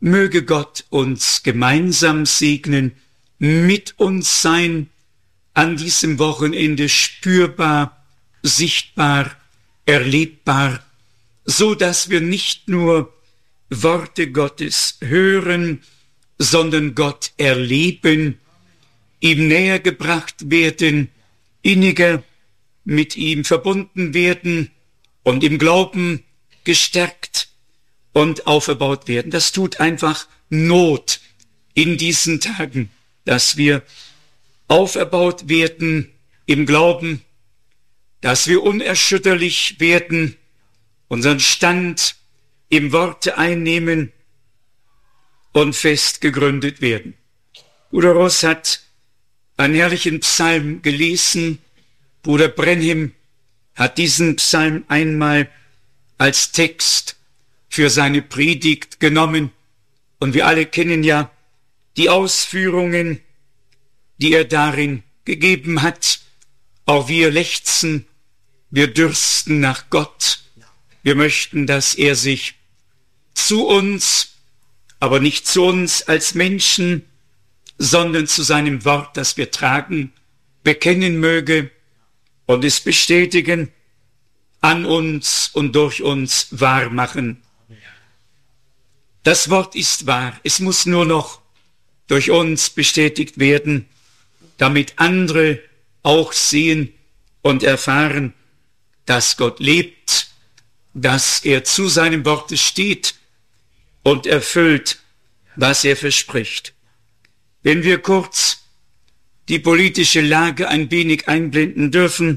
Möge Gott uns gemeinsam segnen, mit uns sein, an diesem Wochenende spürbar, sichtbar, erlebbar, so dass wir nicht nur Worte Gottes hören, sondern Gott erleben, ihm näher gebracht werden, inniger mit ihm verbunden werden und im Glauben gestärkt und auferbaut werden. Das tut einfach Not in diesen Tagen, dass wir auferbaut werden im Glauben, dass wir unerschütterlich werden, unseren Stand im Worte einnehmen und fest gegründet werden. Bruder Ross hat einen herrlichen Psalm gelesen. Bruder Brenhim hat diesen Psalm einmal als Text für seine Predigt genommen. Und wir alle kennen ja die Ausführungen, die er darin gegeben hat. Auch wir lechzen, wir dürsten nach Gott. Wir möchten, dass er sich zu uns, aber nicht zu uns als Menschen, sondern zu seinem Wort, das wir tragen, bekennen möge und es bestätigen, an uns und durch uns wahr machen. Das Wort ist wahr. Es muss nur noch durch uns bestätigt werden, damit andere auch sehen und erfahren, dass Gott lebt, dass er zu seinem Worte steht und erfüllt, was er verspricht. Wenn wir kurz die politische Lage ein wenig einblenden dürfen,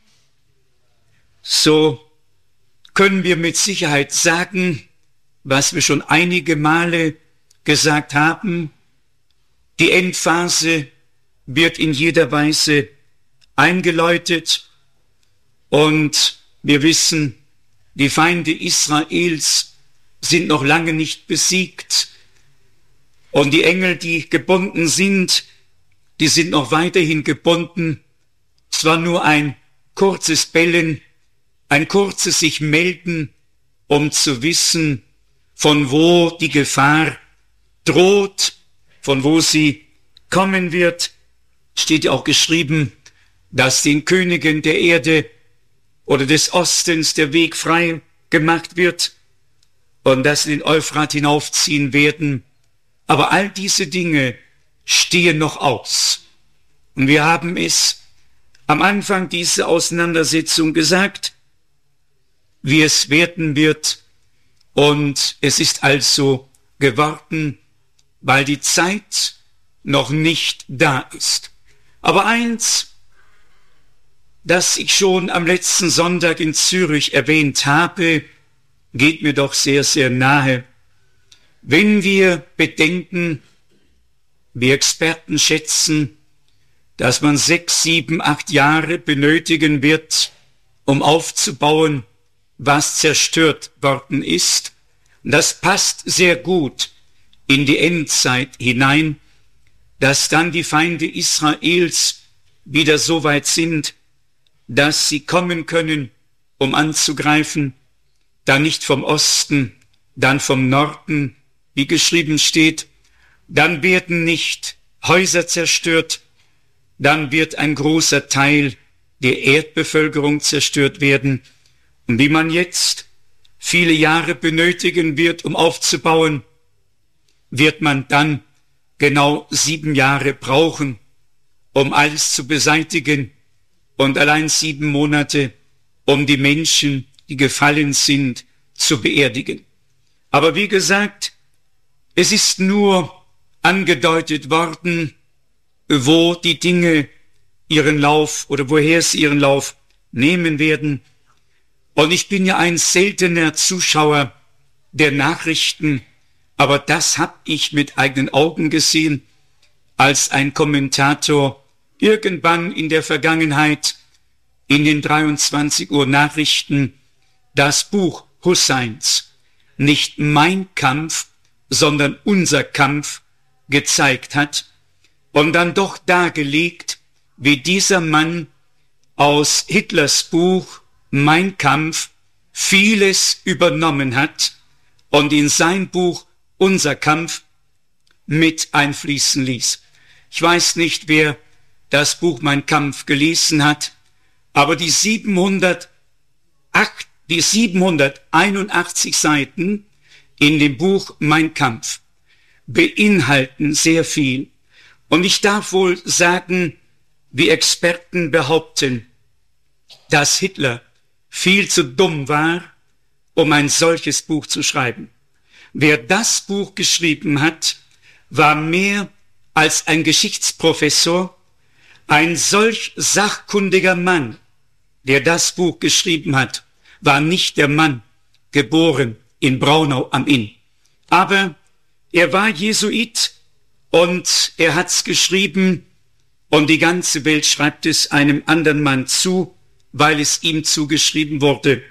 so können wir mit Sicherheit sagen, was wir schon einige Male gesagt haben, die Endphase wird in jeder Weise eingeläutet und wir wissen, die Feinde Israels sind noch lange nicht besiegt und die Engel, die gebunden sind, die sind noch weiterhin gebunden. Zwar nur ein kurzes Bellen, ein kurzes sich melden, um zu wissen, von wo die Gefahr droht, von wo sie kommen wird. Steht ja auch geschrieben, dass den Königen der Erde oder des Ostens der Weg frei gemacht wird und dass sie den Euphrat hinaufziehen werden. Aber all diese Dinge stehen noch aus. Und wir haben es am Anfang dieser Auseinandersetzung gesagt, wie es werden wird. Und es ist also geworden, weil die Zeit noch nicht da ist. Aber eins, das ich schon am letzten Sonntag in Zürich erwähnt habe, geht mir doch sehr, sehr nahe. Wenn wir bedenken, wir Experten schätzen, dass man 6, 7, 8 Jahre benötigen wird, um aufzubauen, was zerstört worden ist. Und das passt sehr gut in die Endzeit hinein, dass dann die Feinde Israels wieder so weit sind, dass sie kommen können, um anzugreifen, dann nicht vom Osten, dann vom Norden, wie geschrieben steht, dann werden nicht Häuser zerstört, dann wird ein großer Teil der Erdbevölkerung zerstört werden. Und wie man jetzt viele Jahre benötigen wird, um aufzubauen, wird man dann genau 7 Jahre brauchen, um alles zu beseitigen und allein 7 Monate, um die Menschen, die gefallen sind, zu beerdigen. Aber wie gesagt, es ist nur angedeutet worden, wo die Dinge ihren Lauf oder woher sie ihren Lauf nehmen werden. Und ich bin ja ein seltener Zuschauer der Nachrichten, aber das habe ich mit eigenen Augen gesehen, als ein Kommentator irgendwann in der Vergangenheit in den 23 Uhr Nachrichten das Buch Husseins, nicht Mein Kampf, sondern Unser Kampf, gezeigt hat und dann doch dargelegt, wie dieser Mann aus Hitlers Buch Mein Kampf vieles übernommen hat und in sein Buch unser Kampf mit einfließen ließ. Ich weiß nicht, wer das Buch Mein Kampf gelesen hat, aber die 781 Seiten in dem Buch Mein Kampf beinhalten sehr viel. Und ich darf wohl sagen, wie Experten behaupten, dass Hitler viel zu dumm war, um ein solches Buch zu schreiben. Wer das Buch geschrieben hat, war mehr als ein Geschichtsprofessor, ein solch sachkundiger Mann, der das Buch geschrieben hat, war nicht der Mann, geboren in Braunau am Inn. Aber er war Jesuit und er hat's geschrieben und die ganze Welt schreibt es einem anderen Mann zu, weil es ihm zugeschrieben wurde.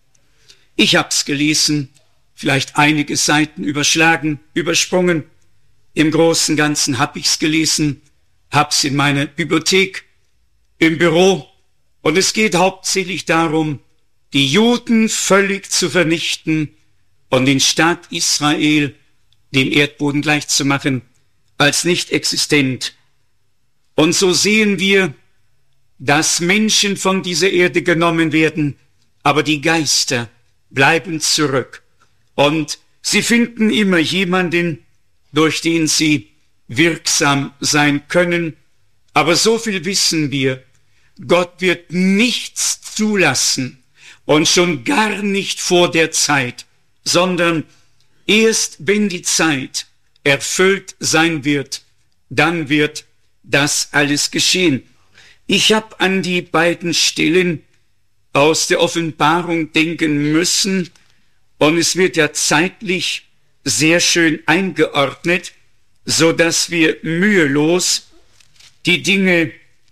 Ich hab's gelesen, vielleicht einige Seiten überschlagen, übersprungen. Im Großen und Ganzen hab ich's gelesen, hab's in meiner Bibliothek, im Büro. Und es geht hauptsächlich darum, die Juden völlig zu vernichten und den Staat Israel dem Erdboden gleichzumachen, als nicht existent. Und so sehen wir, dass Menschen von dieser Erde genommen werden, aber die Geister bleiben zurück. Und sie finden immer jemanden, durch den sie wirksam sein können. Aber so viel wissen wir, Gott wird nichts zulassen und schon gar nicht vor der Zeit, sondern erst wenn die Zeit erfüllt sein wird, dann wird das alles geschehen. Ich habe an die beiden Stellen aus der Offenbarung denken müssen und es wird ja zeitlich sehr schön eingeordnet, so dass wir mühelos die Dinge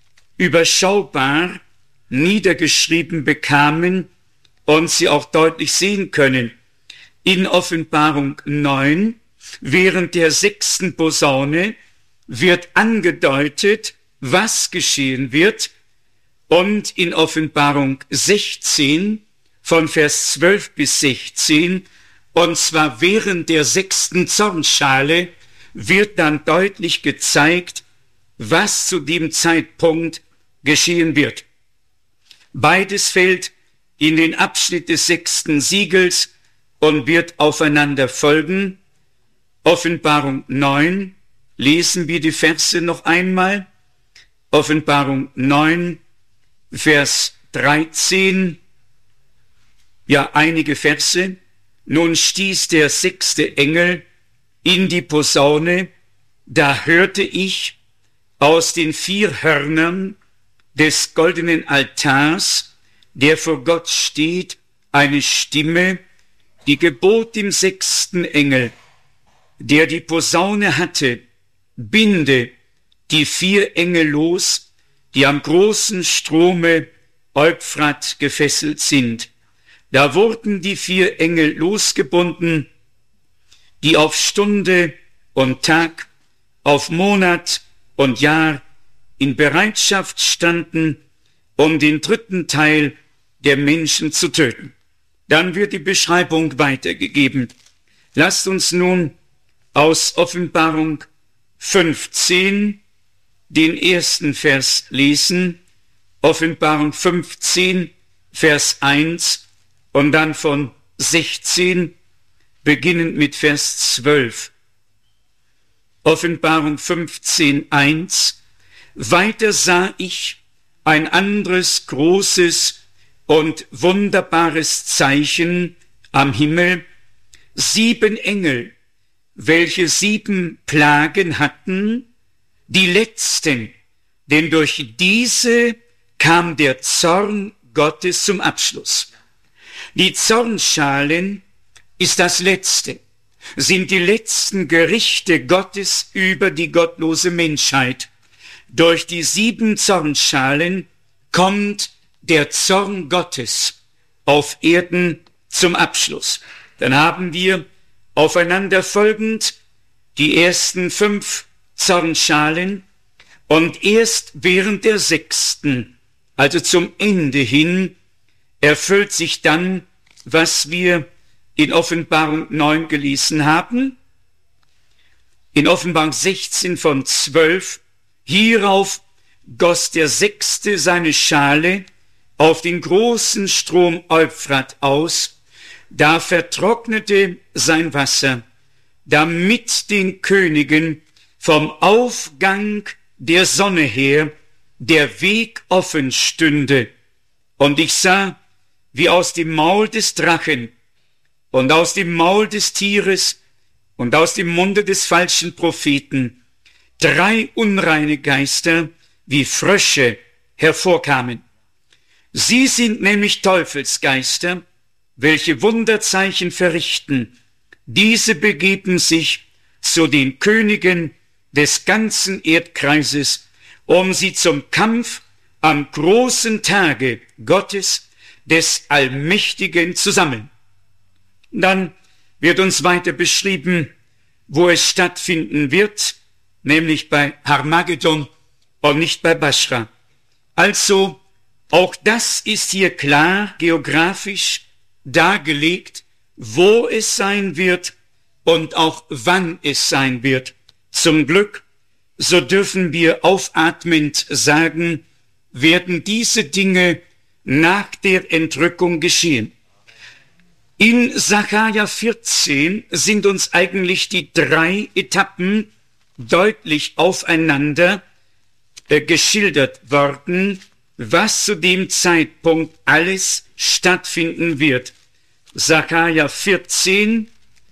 überschaubar niedergeschrieben bekamen und sie auch deutlich sehen können. In Offenbarung 9, während der 6. Posaune, wird angedeutet, was geschehen wird. Und in Offenbarung 16, von Vers 12 bis 16, und zwar während der 6. Zornschale, wird dann deutlich gezeigt, was zu dem Zeitpunkt geschehen wird. Beides fällt in den Abschnitt des 6. Siegels und wird aufeinander folgen. Offenbarung 9, lesen wir die Verse noch einmal. Offenbarung 9, Vers 13, ja einige Verse. Nun stieß der 6. Engel in die Posaune, da hörte ich aus den 4 Hörnern des goldenen Altars, der vor Gott steht, eine Stimme, die gebot dem 6. Engel, der die Posaune hatte, binde die 4 Engel los, die am großen Strome Euphrat gefesselt sind. Da wurden die 4 Engel losgebunden, die auf Stunde und Tag, auf Monat und Jahr in Bereitschaft standen, um den 3. Teil der Menschen zu töten. Dann wird die Beschreibung weitergegeben. Lasst uns nun aus Offenbarung 15 den 1. Vers lesen. Offenbarung 15, Vers 1 und dann von 16, beginnend mit Vers 12. Offenbarung 15, 1. Weiter sah ich ein anderes großes und wunderbares Zeichen am Himmel, 7 Engel, welche 7 Plagen hatten, die letzten, denn durch diese kam der Zorn Gottes zum Abschluss. Die Zornschalen ist das Letzte, sind die letzten Gerichte Gottes über die gottlose Menschheit. Durch die 7 Zornschalen kommt der Zorn Gottes auf Erden zum Abschluss. Dann haben wir aufeinanderfolgend die ersten 5 Zornschalen und erst während der 6., also zum Ende hin, erfüllt sich dann, was wir in Offenbarung 9 gelesen haben. in Offenbarung 16 von 12, hierauf goss der Sechste seine Schale auf den großen Strom Euphrat aus, da vertrocknete sein Wasser, damit den Königen vom Aufgang der Sonne her der Weg offen stünde. Und ich sah, wie aus dem Maul des Drachen und aus dem Maul des Tieres und aus dem Munde des falschen Propheten 3 unreine Geister wie Frösche hervorkamen. Sie sind nämlich Teufelsgeister, welche Wunderzeichen verrichten. Diese begeben sich zu den Königen des ganzen Erdkreises, um sie zum Kampf am großen Tage Gottes, des Allmächtigen, zu sammeln. Dann wird uns weiter beschrieben, wo es stattfinden wird, nämlich bei Harmagedon und nicht bei Baschra. Also, auch das ist hier klar geografisch dargelegt, wo es sein wird und auch wann es sein wird. Zum Glück, so dürfen wir aufatmend sagen, werden diese Dinge nach der Entrückung geschehen. In Sacharja 14 sind uns eigentlich die 3 Etappen deutlich aufeinander geschildert worden, was zu dem Zeitpunkt alles stattfinden wird. Sacharja 14,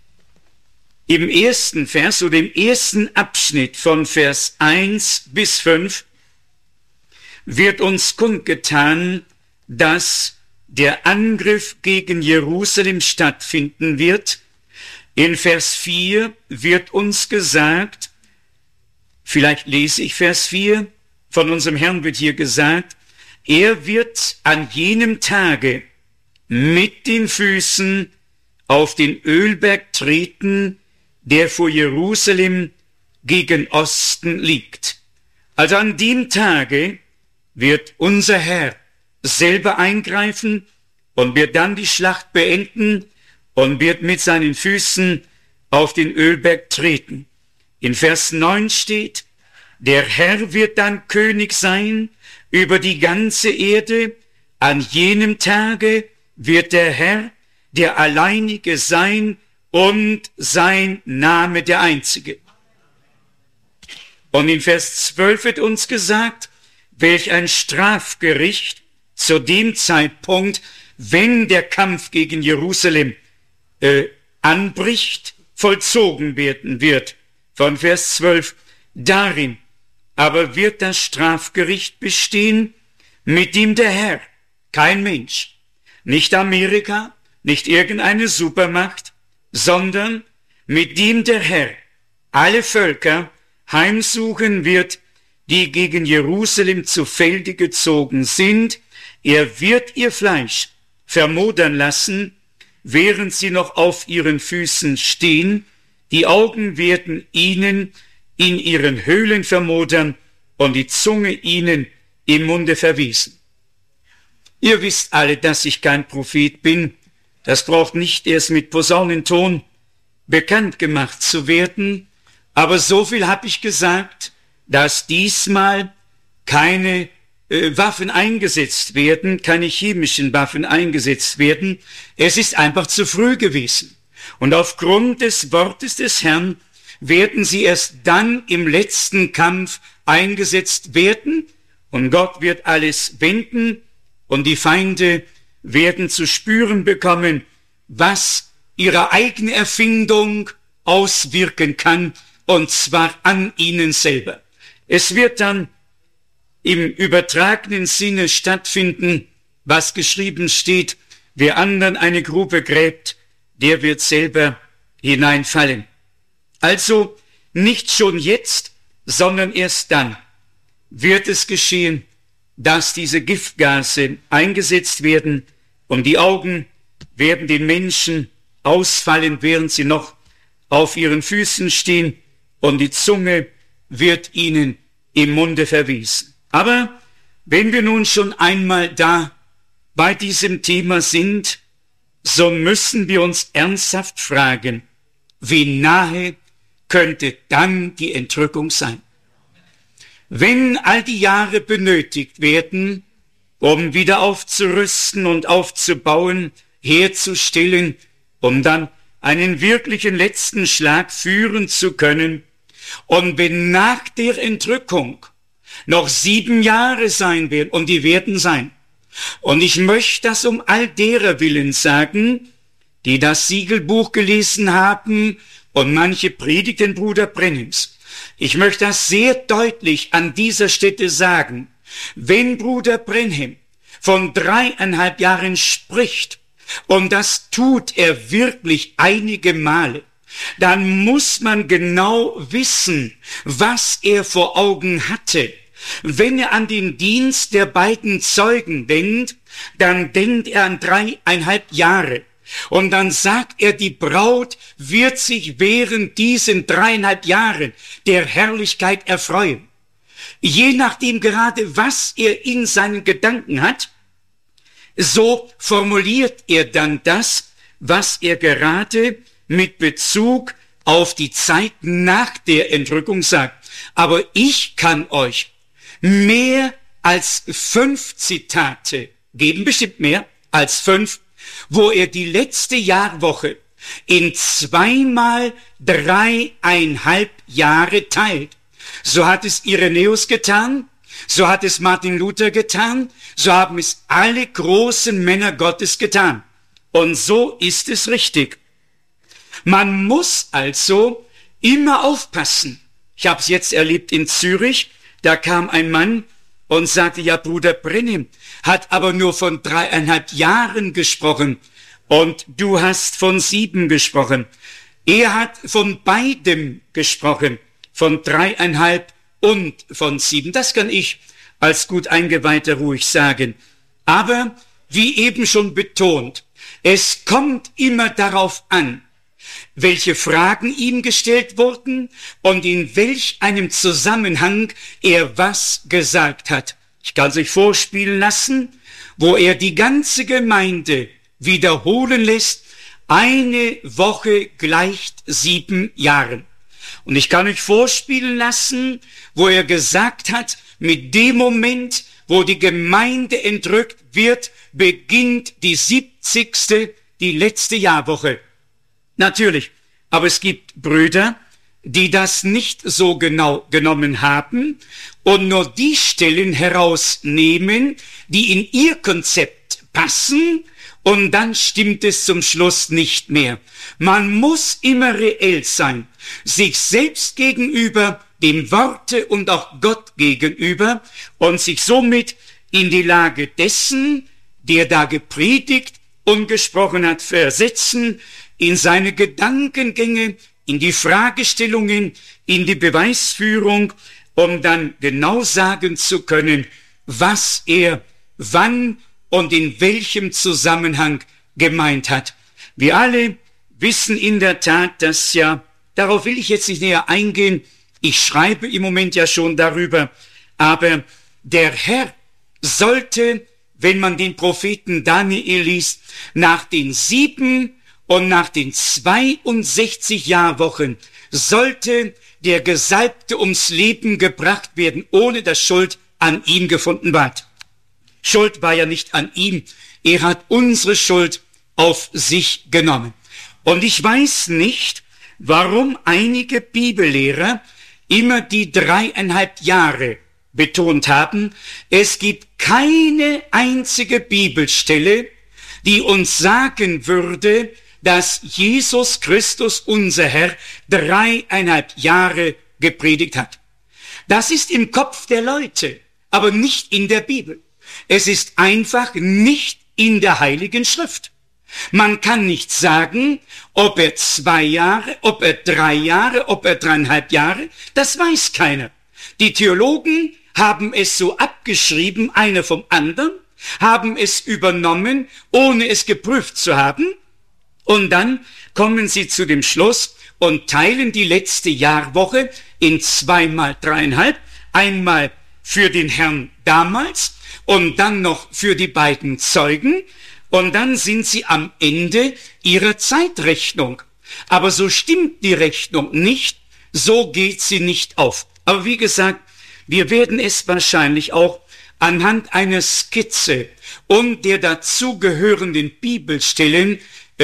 im ersten Vers oder im ersten Abschnitt von Vers 1 bis 5 wird uns kundgetan, dass der Angriff gegen Jerusalem stattfinden wird. In Vers 4 wird uns gesagt, vielleicht lese ich Vers 4, von unserem Herrn wird hier gesagt, er wird an jenem Tage mit den Füßen auf den Ölberg treten, der vor Jerusalem gegen Osten liegt. Also an dem Tage wird unser Herr selber eingreifen und wird dann die Schlacht beenden und wird mit seinen Füßen auf den Ölberg treten. In Vers 9 steht, der Herr wird dann König sein über die ganze Erde. An jenem Tage wird der Herr der Alleinige sein und sein Name der Einzige. Und in Vers 12 wird uns gesagt, welch ein Strafgericht zu dem Zeitpunkt, wenn der Kampf gegen Jerusalem anbricht, vollzogen werden wird. Von Vers 12, darin aber wird das Strafgericht bestehen, mit dem der Herr, kein Mensch, nicht Amerika, nicht irgendeine Supermacht, sondern mit dem der Herr alle Völker heimsuchen wird, die gegen Jerusalem zu Felde gezogen sind. Er wird ihr Fleisch vermodern lassen, während sie noch auf ihren Füßen stehen. Die Augen werden ihnen in ihren Höhlen vermodern und die Zunge ihnen im Munde verwesen. Ihr wisst alle, dass ich kein Prophet bin. Das braucht nicht erst mit Posaunenton bekannt gemacht zu werden. Aber so viel habe ich gesagt, dass diesmal keine Waffen eingesetzt werden, keine chemischen Waffen eingesetzt werden. Es ist einfach zu früh gewesen. Und aufgrund des Wortes des Herrn werden sie erst dann im letzten Kampf eingesetzt werden. Und Gott wird alles wenden und die Feinde werden zu spüren bekommen, was ihre eigene Erfindung auswirken kann, und zwar an ihnen selber. Es wird dann im übertragenen Sinne stattfinden, was geschrieben steht, wer anderen eine Grube gräbt, der wird selber hineinfallen. Also nicht schon jetzt, sondern erst dann wird es geschehen, dass diese Giftgase eingesetzt werden und die Augen werden den Menschen ausfallen, während sie noch auf ihren Füßen stehen, und die Zunge wird ihnen im Munde verwiesen. Aber wenn wir nun schon einmal da bei diesem Thema sind, so müssen wir uns ernsthaft fragen, wie nahe könnte dann die Entrückung sein. Wenn all die Jahre benötigt werden, um wieder aufzurüsten und aufzubauen, herzustellen, um dann einen wirklichen letzten Schlag führen zu können, und wenn nach der Entrückung noch 7 Jahre sein werden, und die werden sein, und ich möchte das um all derer willen sagen, die das Siegelbuch gelesen haben und manche Predigten Bruder Brenhims. Ich möchte das sehr deutlich an dieser Stätte sagen. Wenn Bruder Brenhim von 3,5 Jahren spricht, und das tut er wirklich einige Male, dann muss man genau wissen, was er vor Augen hatte. Wenn er an den Dienst der beiden Zeugen denkt, dann denkt er an 3,5 Jahre. Und dann sagt er, die Braut wird sich während diesen 3,5 Jahren der Herrlichkeit erfreuen. Je nachdem gerade, was er in seinen Gedanken hat, so formuliert er dann das, was er gerade mit Bezug auf die Zeit nach der Entrückung sagt. Aber ich kann euch mehr als 5 Zitate geben, bestimmt mehr als 5, wo er die letzte Jahrwoche in 2 mal 3,5 Jahre teilt. So hat es Irenäus getan, so hat es Martin Luther getan, so haben es alle großen Männer Gottes getan. Und so ist es richtig. Man muss also immer aufpassen. Ich habe es jetzt erlebt in Zürich, da kam ein Mann und sagte, ja, Bruder Brenhim hat aber nur von 3,5 Jahren gesprochen und du hast von 7 gesprochen. Er hat von beidem gesprochen, von 3,5 und von 7. Das kann ich als gut Eingeweihter ruhig sagen. Aber, wie eben schon betont, es kommt immer darauf an, welche Fragen ihm gestellt wurden und in welch einem Zusammenhang er was gesagt hat. Ich kann sich vorspielen lassen, wo er die ganze Gemeinde wiederholen lässt, 1 Woche gleicht 7 Jahren. Und ich kann euch vorspielen lassen, wo er gesagt hat, mit dem Moment, wo die Gemeinde entrückt wird, beginnt die 70., die letzte Jahrwoche. Natürlich, aber es gibt Brüder, die das nicht so genau genommen haben und nur die Stellen herausnehmen, die in ihr Konzept passen, und dann stimmt es zum Schluss nicht mehr. Man muss immer reell sein, sich selbst gegenüber, dem Worte und auch Gott gegenüber, und sich somit in die Lage dessen, der da gepredigt und gesprochen hat, versetzen, in seine Gedankengänge, in die Fragestellungen, in die Beweisführung, um dann genau sagen zu können, was er wann und in welchem Zusammenhang gemeint hat. Wir alle wissen in der Tat, dass ja, darauf will ich jetzt nicht näher eingehen, ich schreibe im Moment ja schon darüber, aber der Herr sollte, wenn man den Propheten Daniel liest, nach den 7 und nach den 62 Jahrwochen sollte der Gesalbte ums Leben gebracht werden, ohne dass Schuld an ihm gefunden ward. Schuld war ja nicht an ihm, er hat unsere Schuld auf sich genommen. Und ich weiß nicht, warum einige Bibellehrer immer die 3,5 Jahre betont haben. Es gibt keine einzige Bibelstelle, die uns sagen würde, dass Jesus Christus, unser Herr, 3,5 Jahre gepredigt hat. Das ist im Kopf der Leute, aber nicht in der Bibel. Es ist einfach nicht in der Heiligen Schrift. Man kann nicht sagen, ob er 2 Jahre, ob er 3 Jahre, ob er 3,5 Jahre, das weiß keiner. Die Theologen haben es so abgeschrieben, einer vom anderen, haben es übernommen, ohne es geprüft zu haben, und dann kommen sie zu dem Schluss und teilen die letzte Jahrwoche in 2 mal 3,5, einmal für den Herrn damals und dann noch für die beiden Zeugen, und dann sind sie am Ende ihrer Zeitrechnung. Aber so stimmt die Rechnung nicht, So geht sie nicht auf. Aber wie gesagt, wir werden es wahrscheinlich auch anhand einer Skizze und der dazugehörenden Bibelstellen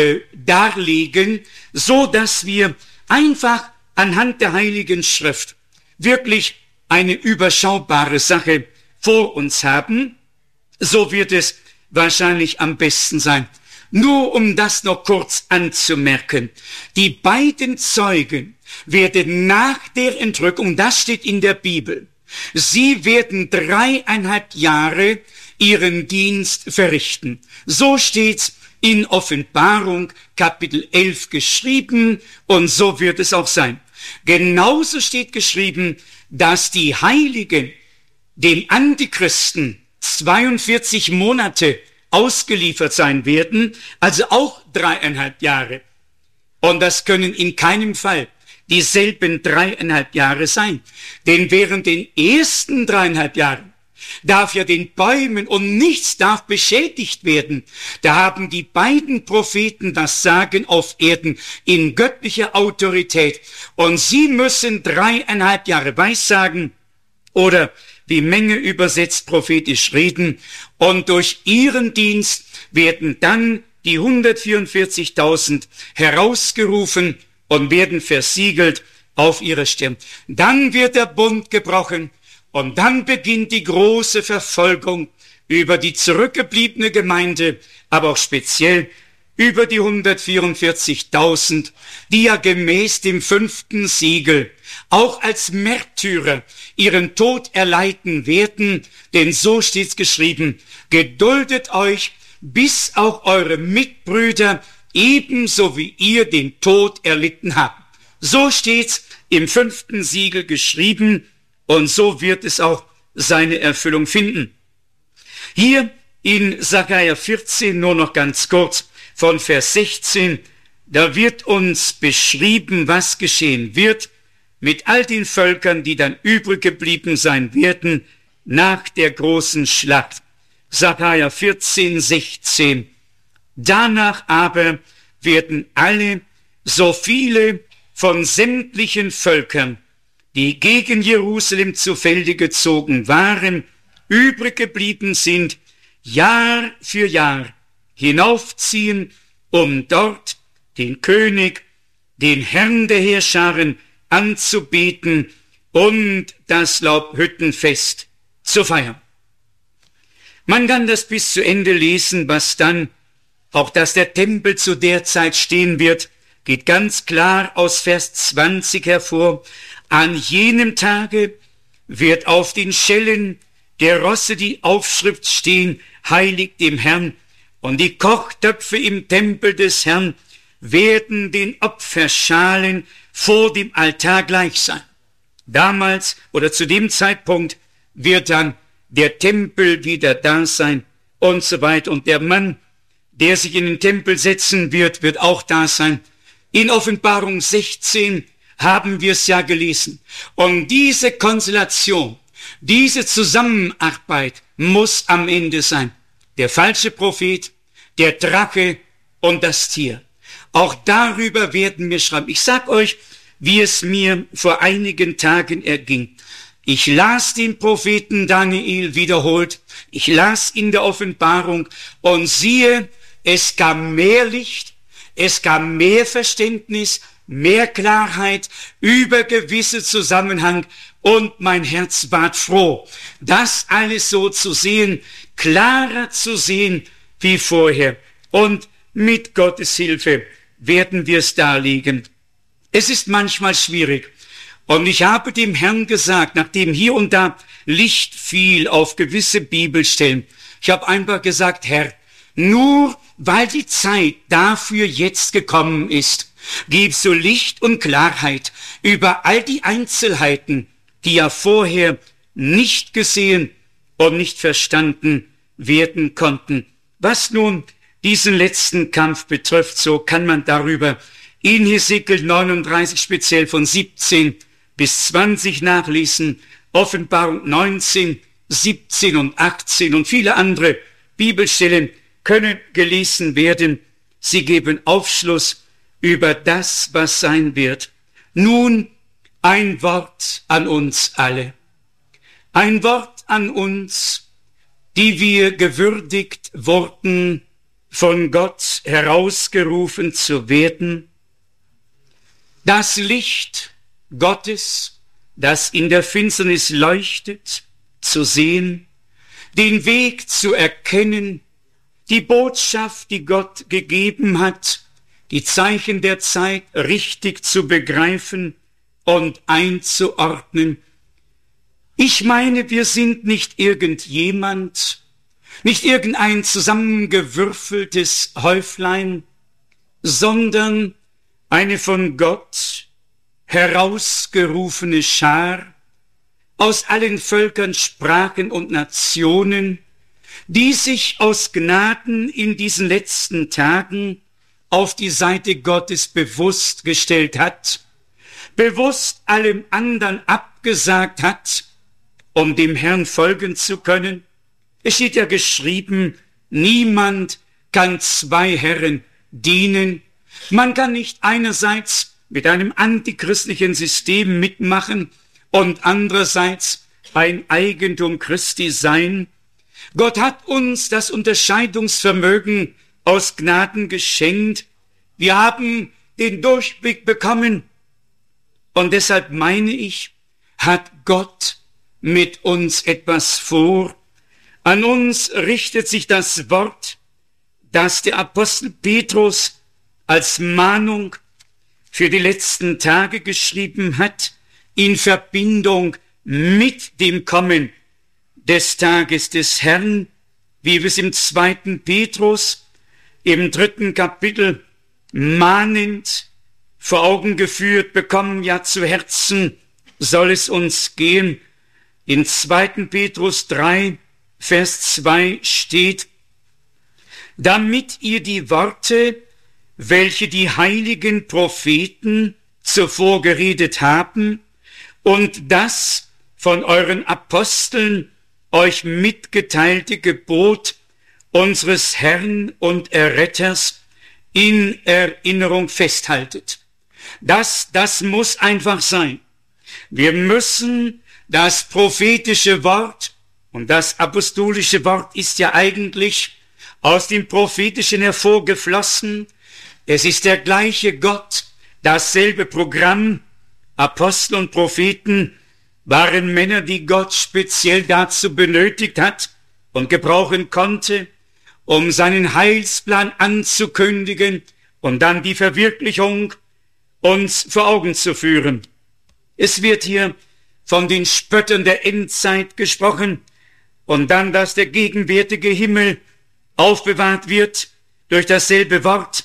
darlegen, so dass wir einfach anhand der Heiligen Schrift wirklich eine überschaubare Sache vor uns haben. So wird es wahrscheinlich am besten sein. Nur um das noch kurz anzumerken. Die beiden Zeugen werden nach der Entrückung, das steht in der Bibel, sie werden 3,5 Jahre ihren Dienst verrichten. So steht's in Offenbarung Kapitel 11 geschrieben und so wird es auch sein. Genauso steht geschrieben, dass die Heiligen dem Antichristen 42 Monate ausgeliefert sein werden, also auch 3,5 Jahre. Und das können in keinem Fall dieselben 3,5 Jahre sein. Denn während den ersten 3,5 Jahren darf ja den Bäumen und nichts darf beschädigt werden. Da haben die beiden Propheten das Sagen auf Erden in göttlicher Autorität. Und sie müssen 3,5 Jahre Weissagen oder wie Menge übersetzt prophetisch reden. Und durch ihren Dienst werden dann die 144.000 herausgerufen und werden versiegelt auf ihre Stirn. Dann wird der Bund gebrochen und dann beginnt die große Verfolgung über die zurückgebliebene Gemeinde, aber auch speziell über die 144.000, die ja gemäß dem 5. Siegel auch als Märtyrer ihren Tod erleiden werden, denn so steht's geschrieben, geduldet euch, bis auch eure Mitbrüder ebenso wie ihr den Tod erlitten habt. So steht's im 5. Siegel geschrieben und so wird es auch seine Erfüllung finden. Hier in Sacharja 14 nur noch ganz kurz von Vers 16, da wird uns beschrieben, was geschehen wird mit all den Völkern, die dann übrig geblieben sein werden nach der großen Schlacht. Sacharja 14, 16. Danach aber werden alle, so viele von sämtlichen Völkern, die gegen Jerusalem zu Felde gezogen waren, übrig geblieben sind, Jahr für Jahr hinaufziehen, um dort den König, den Herrn der Heerscharen anzubeten und das Laubhüttenfest zu feiern. Man kann das bis zu Ende lesen, was dann, auch dass der Tempel zu der Zeit stehen wird, geht ganz klar aus Vers 20 hervor. An jenem Tage wird auf den Schellen der Rosse die Aufschrift stehen, heilig dem Herrn, und die Kochtöpfe im Tempel des Herrn werden den Opferschalen vor dem Altar gleich sein. Damals oder zu dem Zeitpunkt wird dann der Tempel wieder da sein und so weiter. Und der Mann, der sich in den Tempel setzen wird, wird auch da sein. In Offenbarung 16 haben wir es ja gelesen. Und diese Konstellation, diese Zusammenarbeit muss am Ende sein. Der falsche Prophet, der Drache und das Tier. Auch darüber werden wir schreiben. Ich sag euch, wie es mir vor einigen Tagen erging. Ich las den Propheten Daniel wiederholt. Ich las in der Offenbarung und siehe, es kam mehr Licht, es kam mehr Verständnis, mehr Klarheit über gewisse Zusammenhang und mein Herz ward froh, das alles so zu sehen, klarer zu sehen wie vorher. Und mit Gottes Hilfe werden wir es darlegen. Es ist manchmal schwierig. Und ich habe dem Herrn gesagt, nachdem hier und da Licht fiel auf gewisse Bibelstellen, ich habe einfach gesagt, Herr, nur weil die Zeit dafür jetzt gekommen ist, gibst du Licht und Klarheit über all die Einzelheiten, die ja vorher nicht gesehen und nicht verstanden werden konnten. Was nun diesen letzten Kampf betrifft, so kann man darüber in Hesekiel 39 speziell von 17 bis 20 nachlesen, Offenbarung 19, 17 und 18 und viele andere Bibelstellen können gelesen werden. Sie geben Aufschluss über das, was sein wird. Nun ein Wort an uns alle. Ein Wort an uns, die wir gewürdigt wurden, von Gott herausgerufen zu werden. Das Licht Gottes, das in der Finsternis leuchtet, zu sehen, den Weg zu erkennen, die Botschaft, die Gott gegeben hat, die Zeichen der Zeit richtig zu begreifen und einzuordnen. Ich meine, wir sind nicht irgendjemand, nicht irgendein zusammengewürfeltes Häuflein, sondern eine von Gott herausgerufene Schar aus allen Völkern, Sprachen und Nationen, die sich aus Gnaden in diesen letzten Tagen auf die Seite Gottes bewusst gestellt hat, bewusst allem anderen abgesagt hat, um dem Herrn folgen zu können. Es steht ja geschrieben, niemand kann zwei Herren dienen. Man kann nicht einerseits mit einem antichristlichen System mitmachen und andererseits ein Eigentum Christi sein. Gott hat uns das Unterscheidungsvermögen aus Gnaden geschenkt. Wir haben den Durchblick bekommen. Und deshalb meine ich, hat Gott mit uns etwas vor. An uns richtet sich das Wort, das der Apostel Petrus als Mahnung für die letzten Tage geschrieben hat, in Verbindung mit dem Kommen des Tages des Herrn, wie wir es im 2. Petrus im 3. Kapitel mahnend vor Augen geführt bekommen, ja zu Herzen soll es uns gehen. In 2. Petrus 3, Vers 2 steht, damit ihr die Worte, welche die heiligen Propheten zuvor geredet haben, und das von euren Aposteln euch mitgeteilte Gebot unseres Herrn und Erretters in Erinnerung festhaltet. Das muss einfach sein. Wir müssen das prophetische Wort, und das apostolische Wort ist ja eigentlich aus dem Prophetischen hervorgeflossen. Es ist der gleiche Gott, dasselbe Programm. Apostel und Propheten waren Männer, die Gott speziell dazu benötigt hat und gebrauchen konnte, um seinen Heilsplan anzukündigen und dann die Verwirklichung uns vor Augen zu führen. Es wird hier von den Spöttern der Endzeit gesprochen und dann, dass der gegenwärtige Himmel aufbewahrt wird durch dasselbe Wort,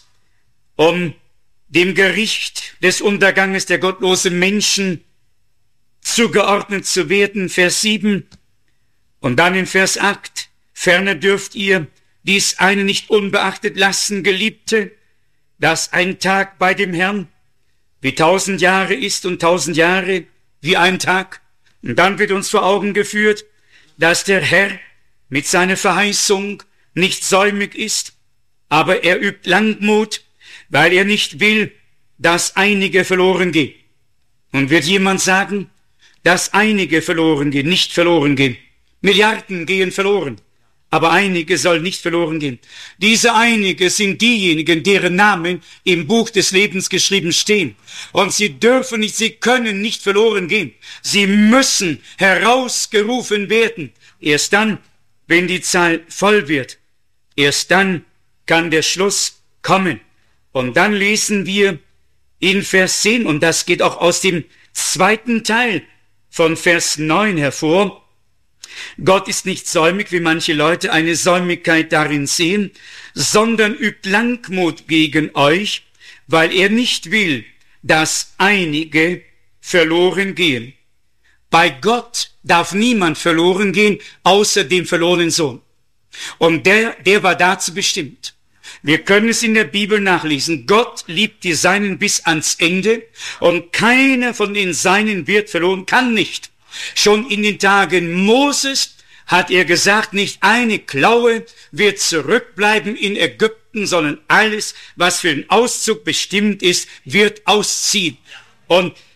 um dem Gericht des Unterganges der gottlosen Menschen zugeordnet zu werden, Vers 7. Und dann in Vers 8, ferner dürft ihr dies eine nicht unbeachtet lassen, Geliebte, dass ein Tag bei dem Herrn wie 1000 Jahre ist und 1000 Jahre wie ein Tag. Und dann wird uns vor Augen geführt, dass der Herr mit seiner Verheißung nicht säumig ist, aber er übt Langmut, weil er nicht will, dass einige verloren gehen. Und wird jemand sagen, dass einige verloren gehen, nicht verloren gehen. Milliarden gehen verloren, aber einige sollen nicht verloren gehen. Diese einige sind diejenigen, deren Namen im Buch des Lebens geschrieben stehen. Und sie dürfen nicht, sie können nicht verloren gehen. Sie müssen herausgerufen werden. Erst dann, wenn die Zahl voll wird, erst dann kann der Schluss kommen. Und dann lesen wir in Vers 10, und das geht auch aus dem zweiten Teil von Vers 9 hervor, Gott ist nicht säumig, wie manche Leute eine Säumigkeit darin sehen, sondern übt Langmut gegen euch, weil er nicht will, dass einige verloren gehen. Bei Gott darf niemand verloren gehen, außer dem verlorenen Sohn. Und der war dazu bestimmt. Wir können es in der Bibel nachlesen. Gott liebt die Seinen bis ans Ende und keiner von den Seinen wird verloren, kann nicht. Schon in den Tagen Moses hat er gesagt, nicht eine Klaue wird zurückbleiben in Ägypten, sondern alles, was für den Auszug bestimmt ist, wird ausziehen. Und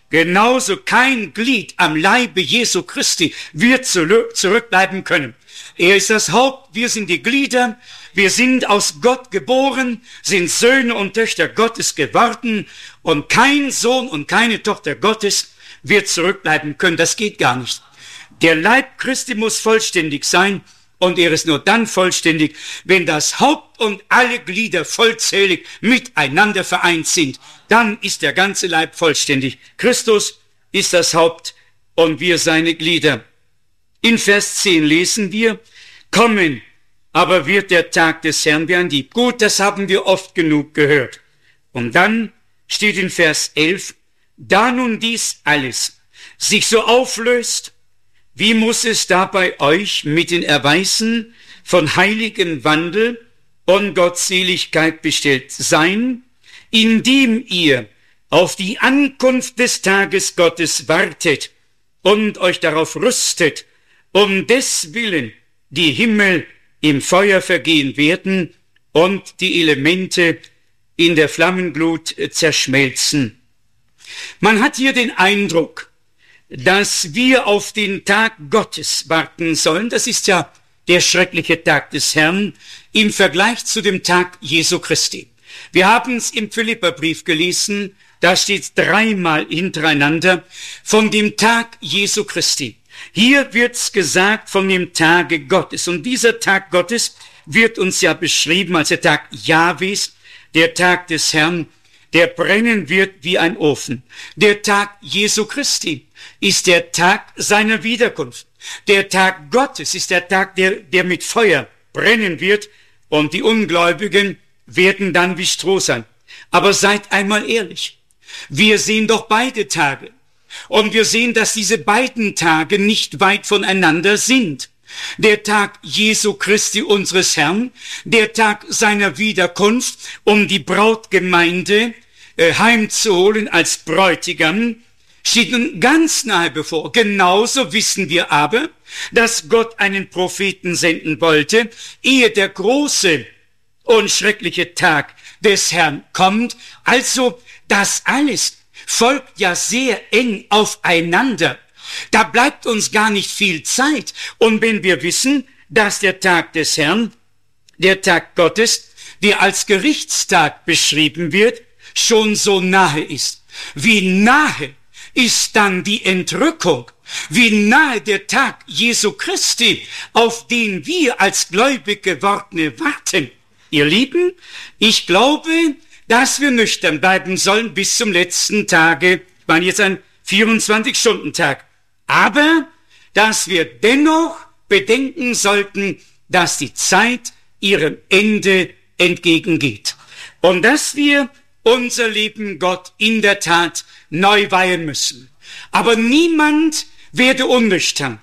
genauso kein Glied am Leibe Jesu Christi wird zurückbleiben können. Er ist das Haupt, wir sind die Glieder, wir sind aus Gott geboren, sind Söhne und Töchter Gottes geworden und kein Sohn und keine Tochter Gottes wird zurückbleiben können. Das geht gar nicht. Der Leib Christi muss vollständig sein und er ist nur dann vollständig, wenn das Haupt und alle Glieder vollzählig miteinander vereint sind. Dann ist der ganze Leib vollständig. Christus ist das Haupt und wir seine Glieder. In Vers 10 lesen wir, kommen, aber wird der Tag des Herrn wie ein Dieb. Gut, das haben wir oft genug gehört. Und dann steht in Vers 11, da nun dies alles sich so auflöst, wie muss es da bei euch mit den Erweisen von heiligen Wandel und Gottseligkeit bestellt sein, indem ihr auf die Ankunft des Tages Gottes wartet und euch darauf rüstet, um des Willen die Himmel im Feuer vergehen werden und die Elemente in der Flammenglut zerschmelzen. Man hat hier den Eindruck, dass wir auf den Tag Gottes warten sollen. Das ist ja der schreckliche Tag des Herrn im Vergleich zu dem Tag Jesu Christi. Wir haben es im Philipperbrief gelesen, da steht dreimal hintereinander von dem Tag Jesu Christi. Hier wird's gesagt von dem Tage Gottes. Und dieser Tag Gottes wird uns ja beschrieben als der Tag Jahwes, der Tag des Herrn, der brennen wird wie ein Ofen. Der Tag Jesu Christi ist der Tag seiner Wiederkunft. Der Tag Gottes ist der Tag, der mit Feuer brennen wird und die Ungläubigen werden dann wie Stroh sein. Aber seid einmal ehrlich. Wir sehen doch beide Tage. Und wir sehen, dass diese beiden Tage nicht weit voneinander sind. Der Tag Jesu Christi unseres Herrn, der Tag seiner Wiederkunft, um die Brautgemeinde heimzuholen als Bräutigam, steht nun ganz nahe bevor. Genauso wissen wir aber, dass Gott einen Propheten senden wollte, ehe der große und schreckliche Tag des Herrn kommt. Also das alles folgt ja sehr eng aufeinander. Da bleibt uns gar nicht viel Zeit. Und wenn wir wissen, dass der Tag des Herrn, der Tag Gottes, der als Gerichtstag beschrieben wird, schon so nahe ist. Wie nahe ist dann die Entrückung? Wie nahe der Tag Jesu Christi, auf den wir als gläubig gewordene warten? Ihr Lieben, ich glaube, dass wir nüchtern bleiben sollen bis zum letzten Tage. Ich meine jetzt ein 24-Stunden-Tag. Aber, dass wir dennoch bedenken sollten, dass die Zeit ihrem Ende entgegengeht. Und dass wir unser Leben Gott in der Tat neu weihen müssen. Aber niemand werde unnüchtern.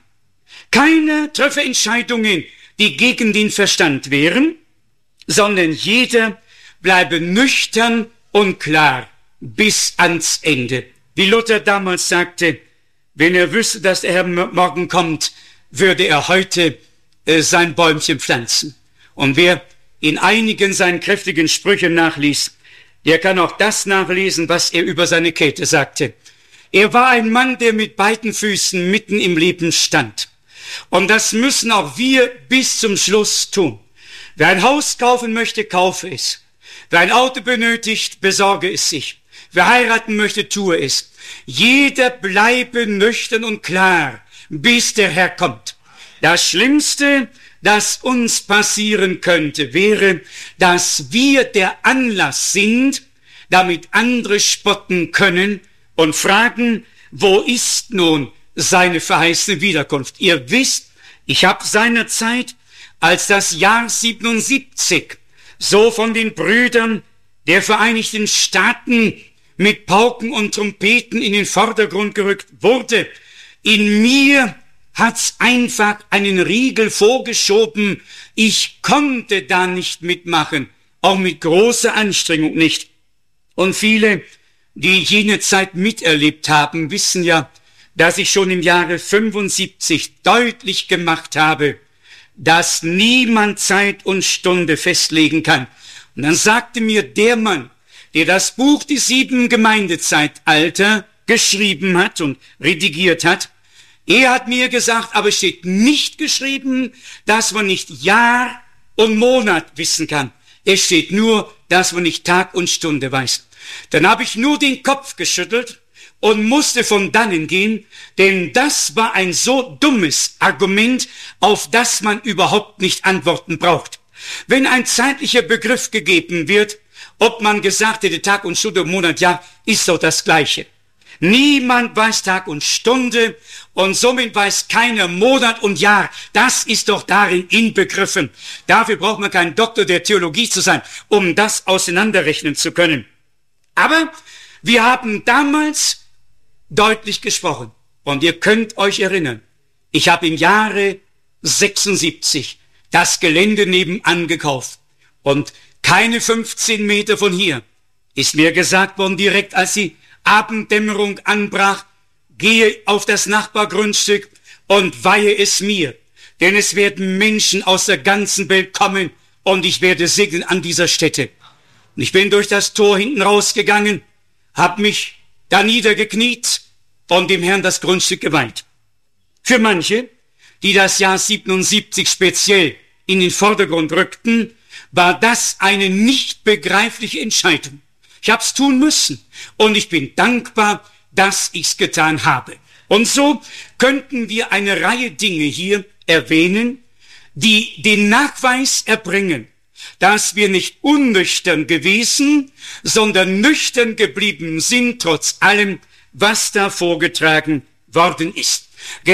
Keiner treffe Entscheidungen, die gegen den Verstand wären, sondern jeder bleibe nüchtern und klar bis ans Ende. Wie Luther damals sagte, wenn er wüsste, dass der Herr morgen kommt, würde er heute sein Bäumchen pflanzen. Und wer in einigen seinen kräftigen Sprüchen nachliest, der kann auch das nachlesen, was er über seine Käthe sagte. Er war ein Mann, der mit beiden Füßen mitten im Leben stand. Und das müssen auch wir bis zum Schluss tun. Wer ein Haus kaufen möchte, kaufe es. Wer ein Auto benötigt, besorge es sich. Wer heiraten möchte, tue es. Jeder bleibe nüchtern und klar, bis der Herr kommt. Das Schlimmste, das uns passieren könnte, wäre, dass wir der Anlass sind, damit andere spotten können und fragen, wo ist nun seine verheißene Wiederkunft? Ihr wisst, ich habe seinerzeit, als das Jahr 77 so von den Brüdern der Vereinigten Staaten mit Pauken und Trompeten in den Vordergrund gerückt wurde, in mir hat's einfach einen Riegel vorgeschoben. Ich konnte da nicht mitmachen, auch mit großer Anstrengung nicht. Und viele, die jene Zeit miterlebt haben, wissen ja, dass ich schon im Jahre 75 deutlich gemacht habe, dass niemand Zeit und Stunde festlegen kann. Und dann sagte mir der Mann, der das Buch Die 7 Gemeindezeitalter geschrieben hat und redigiert hat. Er hat mir gesagt, aber es steht nicht geschrieben, dass man nicht Jahr und Monat wissen kann. Es steht nur, dass man nicht Tag und Stunde weiß. Dann habe ich nur den Kopf geschüttelt und musste von dannen gehen, denn das war ein so dummes Argument, auf das man überhaupt nicht Antworten braucht. Wenn ein zeitlicher Begriff gegeben wird, ob man gesagt hätte, Tag und Stunde, Monat, Jahr, ist doch das Gleiche. Niemand weiß Tag und Stunde und somit weiß keiner Monat und Jahr. Das ist doch darin inbegriffen. Dafür braucht man kein Doktor der Theologie zu sein, um das auseinanderrechnen zu können. Aber wir haben damals deutlich gesprochen. Und ihr könnt euch erinnern, ich habe im Jahre 76 das Gelände nebenan gekauft. Und keine 15 Meter von hier ist mir gesagt worden, direkt als die Abenddämmerung anbrach, gehe auf das Nachbargrundstück und weihe es mir. Denn es werden Menschen aus der ganzen Welt kommen und ich werde segnen an dieser Stätte. Und ich bin durch das Tor hinten rausgegangen, habe mich da niedergekniet und dem Herrn das Grundstück geweiht. Für manche, die das Jahr 77 speziell in den Vordergrund rückten, war das eine nicht begreifliche Entscheidung. Ich habe es tun müssen und ich bin dankbar, dass ich es getan habe. Und so könnten wir eine Reihe Dinge hier erwähnen, die den Nachweis erbringen, dass wir nicht unnüchtern gewesen, sondern nüchtern geblieben sind, trotz allem, was da vorgetragen worden ist.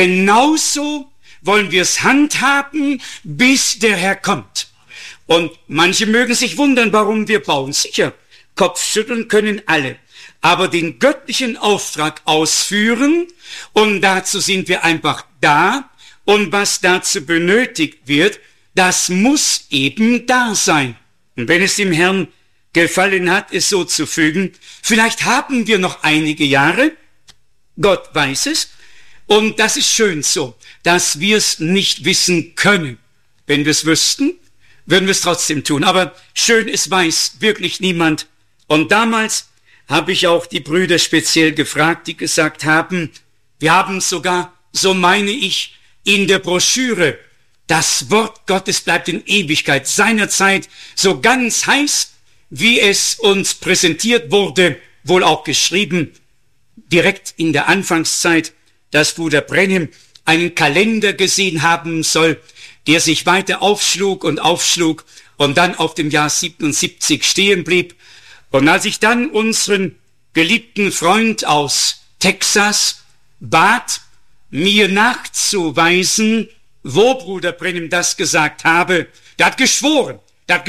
Genauso wollen wir es handhaben, bis der Herr kommt. Und manche mögen sich wundern, warum wir bauen. Sicher, Kopfschütteln können alle. Aber den göttlichen Auftrag ausführen, und dazu sind wir einfach da, und was dazu benötigt wird, das muss eben da sein. Und wenn es dem Herrn gefallen hat, es so zu fügen, vielleicht haben wir noch einige Jahre, Gott weiß es, und das ist schön so, dass wir es nicht wissen können. Wenn wir es wüssten, würden wir es trotzdem tun. Aber schön, es weiß wirklich niemand. Und damals habe ich auch die Brüder speziell gefragt, die gesagt haben, wir haben sogar, so meine ich, in der Broschüre, das Wort Gottes bleibt in Ewigkeit, seinerzeit so ganz heiß, wie es uns präsentiert wurde, wohl auch geschrieben, direkt in der Anfangszeit, dass Bruder Brenhem einen Kalender gesehen haben soll, der sich weiter aufschlug und dann auf dem Jahr 77 stehen blieb. Und als ich dann unseren geliebten Freund aus Texas bat, mir nachzuweisen, wo Bruder Brenhem das gesagt habe, der hat geschworen,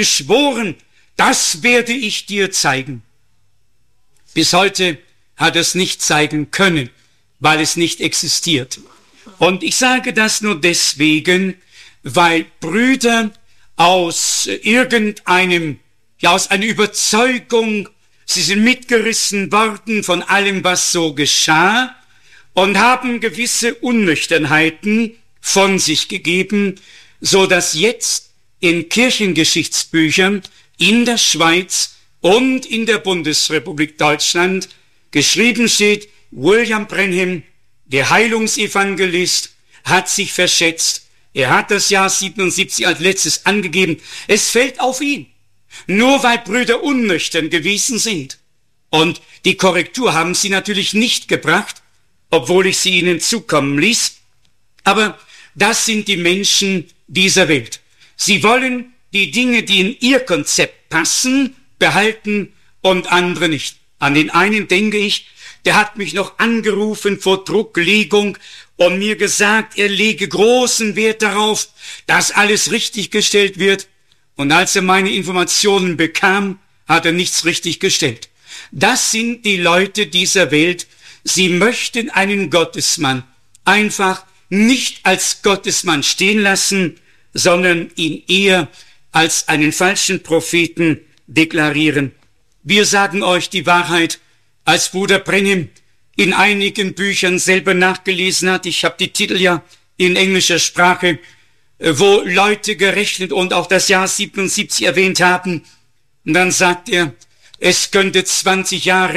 das werde ich dir zeigen. Bis heute hat er es nicht zeigen können, weil es nicht existiert. Und ich sage das nur deswegen, weil Brüder aus aus einer Überzeugung, sie sind mitgerissen worden von allem, was so geschah und haben gewisse Unnüchternheiten von sich gegeben, so dass jetzt in Kirchengeschichtsbüchern in der Schweiz und in der Bundesrepublik Deutschland geschrieben steht, William Brenhem, der Heilungsevangelist, hat sich verschätzt. Er hat das Jahr 77 als letztes angegeben. Es fällt auf ihn. Nur weil Brüder unnüchtern gewesen sind. Und die Korrektur haben sie natürlich nicht gebracht, obwohl ich sie ihnen zukommen ließ. Aber das sind die Menschen dieser Welt. Sie wollen die Dinge, die in ihr Konzept passen, behalten und andere nicht. An den einen denke ich, der hat mich noch angerufen vor Drucklegung und mir gesagt, er lege großen Wert darauf, dass alles richtig gestellt wird. Und als er meine Informationen bekam, hat er nichts richtig gestellt. Das sind die Leute dieser Welt. Sie möchten einen Gottesmann einfach nicht als Gottesmann stehen lassen, sondern ihn eher als einen falschen Propheten deklarieren. Wir sagen euch die Wahrheit, als Bruder Brenhem in einigen Büchern selber nachgelesen hat. Ich habe die Titel ja in englischer Sprache, wo Leute gerechnet und auch das Jahr 77 erwähnt haben. Und dann sagt er, es könnte 20 Jahre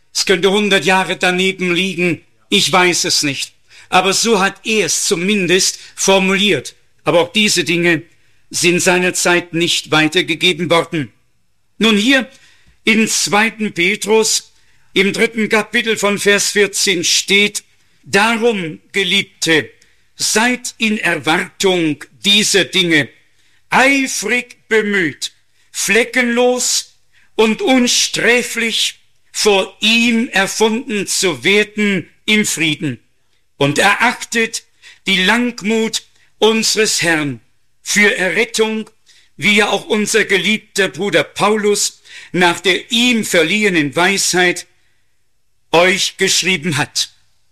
Es könnte 100 Jahre daneben liegen. Ich weiß es nicht. Aber so hat er es zumindest formuliert. Aber auch diese Dinge sind seinerzeit nicht weitergegeben worden. Nun hier in 2. Petrus, im 3. Kapitel von Vers 14 steht: Darum, Geliebte, seid in Erwartung dieser Dinge eifrig bemüht, fleckenlos und unsträflich vor ihm erfunden zu werden im Frieden, und erachtet die Langmut unseres Herrn für Errettung, wie ja auch unser geliebter Bruder Paulus nach der ihm verliehenen Weisheit euch geschrieben hat.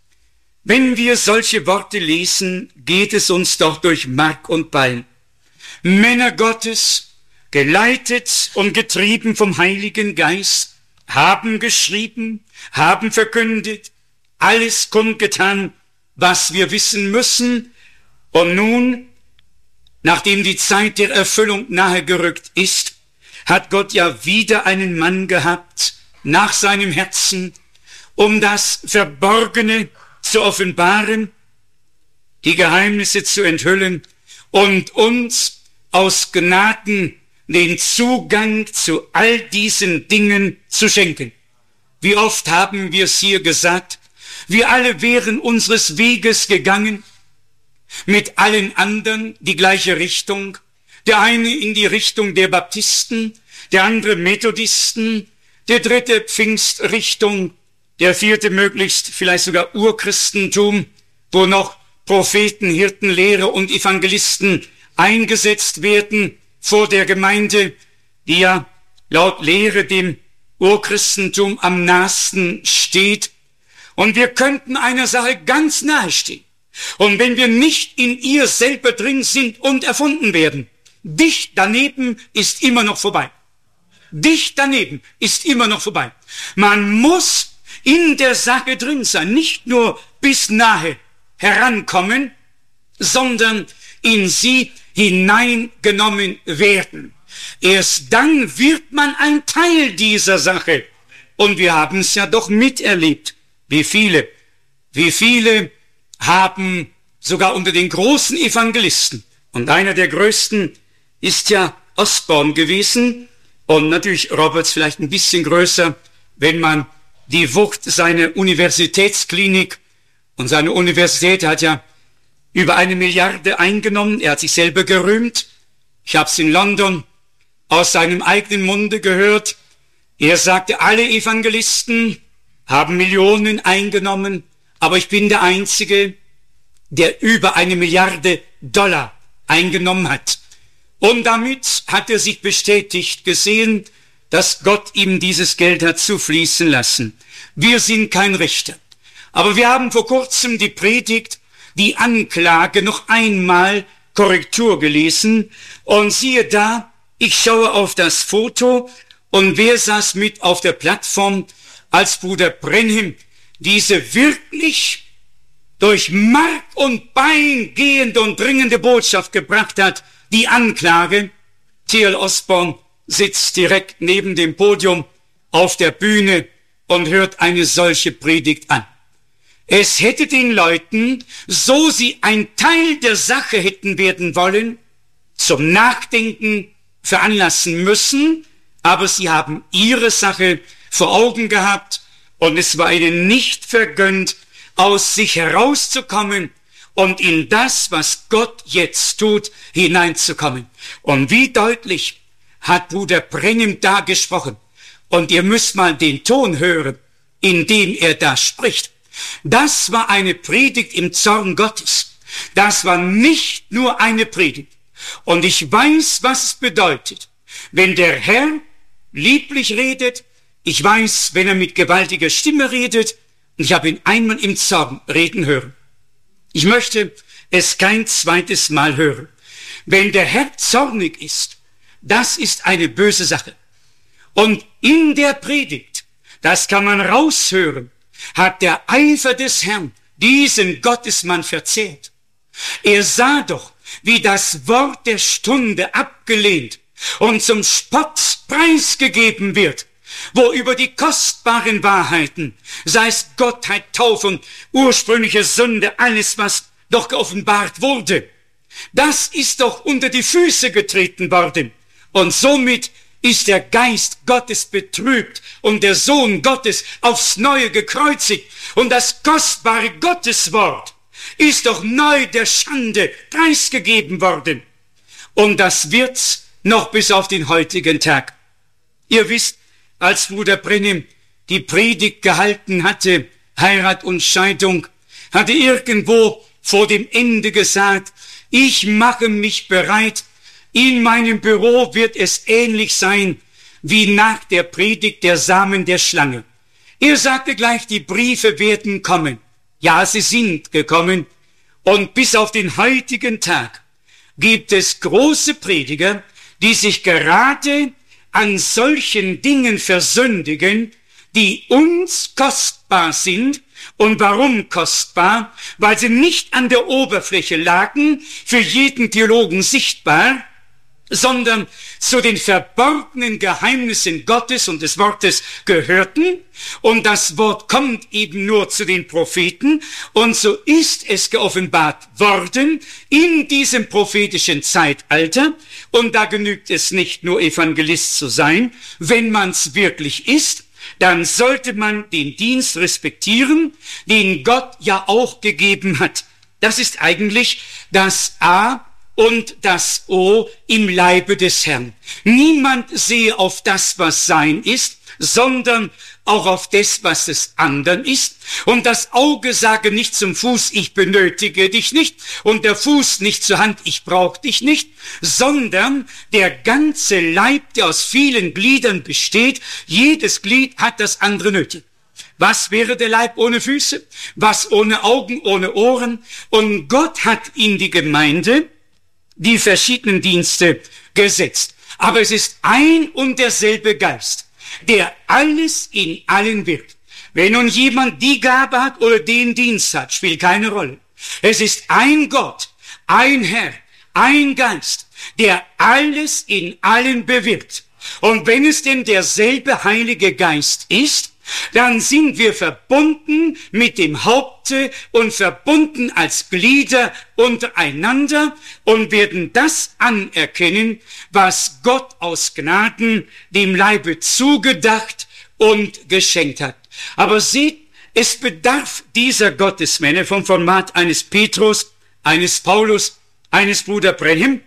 Wenn wir solche Worte lesen, geht es uns doch durch Mark und Bein. Männer Gottes, geleitet und getrieben vom Heiligen Geist, haben geschrieben, haben verkündet, alles kundgetan, was wir wissen müssen. Und nun, nachdem die Zeit der Erfüllung nahe gerückt ist, hat Gott ja wieder einen Mann gehabt, nach seinem Herzen, um das Verborgene zu offenbaren, die Geheimnisse zu enthüllen und uns aus Gnaden den Zugang zu all diesen Dingen zu schenken. Wie oft haben wir es hier gesagt, wir alle wären unseres Weges gegangen, mit allen anderen die gleiche Richtung, der eine in die Richtung der Baptisten, der andere Methodisten, der dritte Pfingstrichtung, der vierte möglichst vielleicht sogar Urchristentum, wo noch Propheten, Hirten, Lehrer und Evangelisten eingesetzt werden vor der Gemeinde, die ja laut Lehre dem Urchristentum am nahesten steht. Und wir könnten einer Sache ganz nahe stehen. Und wenn wir nicht in ihr selber drin sind und erfunden werden, dicht daneben ist immer noch vorbei. Dicht daneben ist immer noch vorbei. Man muss in der Sache drin sein, nicht nur bis nahe herankommen, sondern in sie hineingenommen werden. Erst dann wird man ein Teil dieser Sache. Und wir haben es ja doch miterlebt. Wie viele haben sogar unter den großen Evangelisten, und einer der größten ist ja Osborne gewesen, und natürlich Roberts vielleicht ein bisschen größer, wenn man die Wucht seiner Universitätsklinik, und seine Universität hat ja über 1 Milliarde eingenommen, er hat sich selber gerühmt. Ich habe es in London aus seinem eigenen Munde gehört. Er sagte, alle Evangelisten haben Millionen eingenommen, aber ich bin der Einzige, der über 1 Milliarde Dollar eingenommen hat. Und damit hat er sich bestätigt gesehen, dass Gott ihm dieses Geld hat zufließen lassen. Wir sind kein Richter. Aber wir haben vor kurzem die Predigt, die Anklage noch einmal Korrektur gelesen. Und siehe da, ich schaue auf das Foto und wer saß mit auf der Plattform, als Bruder Branham diese wirklich durch Mark und Bein gehende und dringende Botschaft gebracht hat, die Anklage. T.L. Osborne sitzt direkt neben dem Podium auf der Bühne und hört eine solche Predigt an. Es hätte den Leuten, so sie ein Teil der Sache hätten werden wollen, zum Nachdenken veranlassen müssen, aber sie haben ihre Sache vor Augen gehabt und es war ihnen nicht vergönnt, aus sich herauszukommen und in das, was Gott jetzt tut, hineinzukommen. Und wie deutlich hat Bruder Branham da gesprochen. Und ihr müsst mal den Ton hören, in dem er da spricht. Das war eine Predigt im Zorn Gottes. Das war nicht nur eine Predigt. Und ich weiß, was es bedeutet, wenn der Herr lieblich redet. Ich weiß, wenn er mit gewaltiger Stimme redet. Und ich habe ihn einmal im Zorn reden hören. Ich möchte es kein zweites Mal hören. Wenn der Herr zornig ist, das ist eine böse Sache. Und in der Predigt, das kann man raushören, hat der Eifer des Herrn diesen Gottesmann verzehrt. Er sah doch, wie das Wort der Stunde abgelehnt und zum Spott preisgegeben wird. wo über die kostbaren Wahrheiten, sei es Gottheit, Taufe und ursprüngliche Sünde, alles, was doch geoffenbart wurde, das ist doch unter die Füße getreten worden. Und somit ist der Geist Gottes betrübt und der Sohn Gottes aufs Neue gekreuzigt. Und das kostbare Gotteswort ist doch neu der Schande preisgegeben worden. Und das wird's noch bis auf den heutigen Tag. Ihr wisst, als Bruder Brennim die Predigt gehalten hatte, Heirat und Scheidung, hatte irgendwo vor dem Ende gesagt, ich mache mich bereit, in meinem Büro wird es ähnlich sein, wie nach der Predigt der Samen der Schlange. Er sagte gleich, die Briefe werden kommen. Ja, sie sind gekommen. Und bis auf den heutigen Tag gibt es große Prediger, die sich gerade an solchen Dingen versündigen, die uns kostbar sind. Und warum kostbar? Weil sie nicht an der Oberfläche lagen, für jeden Theologen sichtbar, sondern zu den verborgenen Geheimnissen Gottes und des Wortes gehörten. Und das Wort kommt eben nur zu den Propheten. Und so ist es geoffenbart worden in diesem prophetischen Zeitalter. Und da genügt es nicht nur Evangelist zu sein. Wenn man's wirklich ist, dann sollte man den Dienst respektieren, den Gott ja auch gegeben hat. Das ist eigentlich das A und das O im Leibe des Herrn. Niemand sehe auf das, was sein ist, sondern auch auf das, was des anderen ist. Und das Auge sage nicht zum Fuß, ich benötige dich nicht, und der Fuß nicht zur Hand, ich brauche dich nicht, sondern der ganze Leib, der aus vielen Gliedern besteht, jedes Glied hat das andere nötig. Was wäre der Leib ohne Füße? Was ohne Augen, ohne Ohren? Und Gott hat in die Gemeinde die verschiedenen Dienste gesetzt. Aber es ist ein und derselbe Geist, der alles in allen wirkt. Wenn nun jemand die Gabe hat oder den Dienst hat, spielt keine Rolle. Es ist ein Gott, ein Herr, ein Geist, der alles in allen bewirkt. Und wenn es denn derselbe Heilige Geist ist, dann sind wir verbunden mit dem Haupte und verbunden als Glieder untereinander und werden das anerkennen, was Gott aus Gnaden dem Leibe zugedacht und geschenkt hat. Aber seht, es bedarf dieser Gottesmänner vom Format eines Petrus, eines Paulus, eines Bruder Brennim,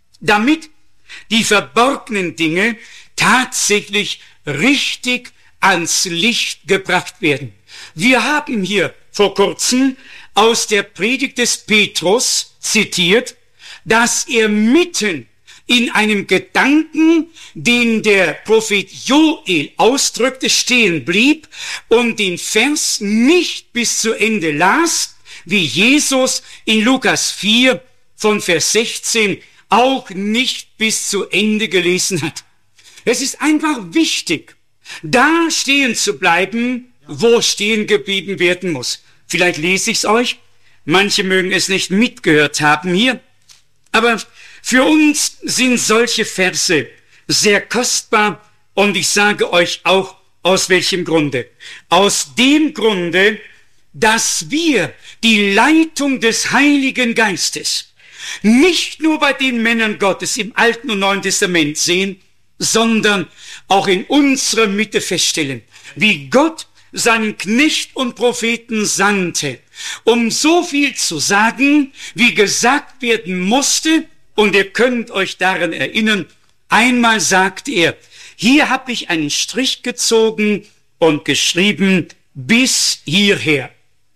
damit die verborgenen Dinge tatsächlich richtig ans Licht gebracht werden. Wir haben hier vor kurzem aus der Predigt des Petrus zitiert, dass er mitten in einem Gedanken, den der Prophet Joel ausdrückte, stehen blieb und den Vers nicht bis zu Ende las, wie Jesus in Lukas 4 von Vers 16 auch nicht bis zu Ende gelesen hat. Es ist einfach wichtig, da stehen zu bleiben, wo stehen geblieben werden muss. Vielleicht lese ich es euch. Manche mögen es nicht mitgehört haben hier. Aber für uns sind solche Verse sehr kostbar. Und ich sage euch auch, aus welchem Grunde. Aus dem Grunde, dass wir die Leitung des Heiligen Geistes nicht nur bei den Männern Gottes im Alten und Neuen Testament sehen, sondern auch in unserer Mitte feststellen, wie Gott seinen Knecht und Propheten sandte, um so viel zu sagen, wie gesagt werden musste. Und ihr könnt euch daran erinnern, einmal sagt er, hier habe ich einen Strich gezogen und geschrieben, bis hierher.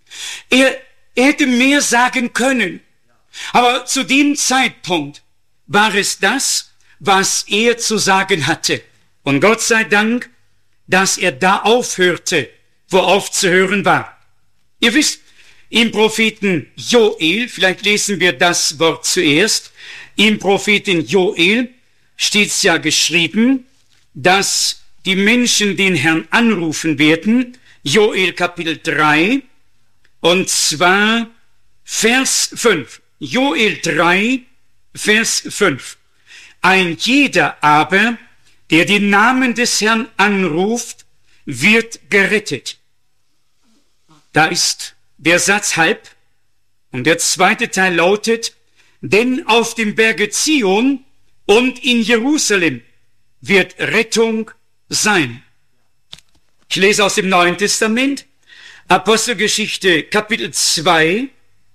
Er hätte mehr sagen können, aber zu dem Zeitpunkt war es das, was er zu sagen hatte. Und Gott sei Dank, dass er da aufhörte, wo aufzuhören war. Ihr wisst, im Propheten Joel, vielleicht lesen wir das Wort zuerst, im Propheten Joel steht's ja geschrieben, dass die Menschen den Herrn anrufen werden, Joel Kapitel 3, und zwar Vers 5. Joel 3, Vers 5. Ein jeder aber, der den Namen des Herrn anruft, wird gerettet. Da ist der Satz halb und der zweite Teil lautet, denn auf dem Berge Zion und in Jerusalem wird Rettung sein. Ich lese aus dem Neuen Testament, Apostelgeschichte Kapitel 2,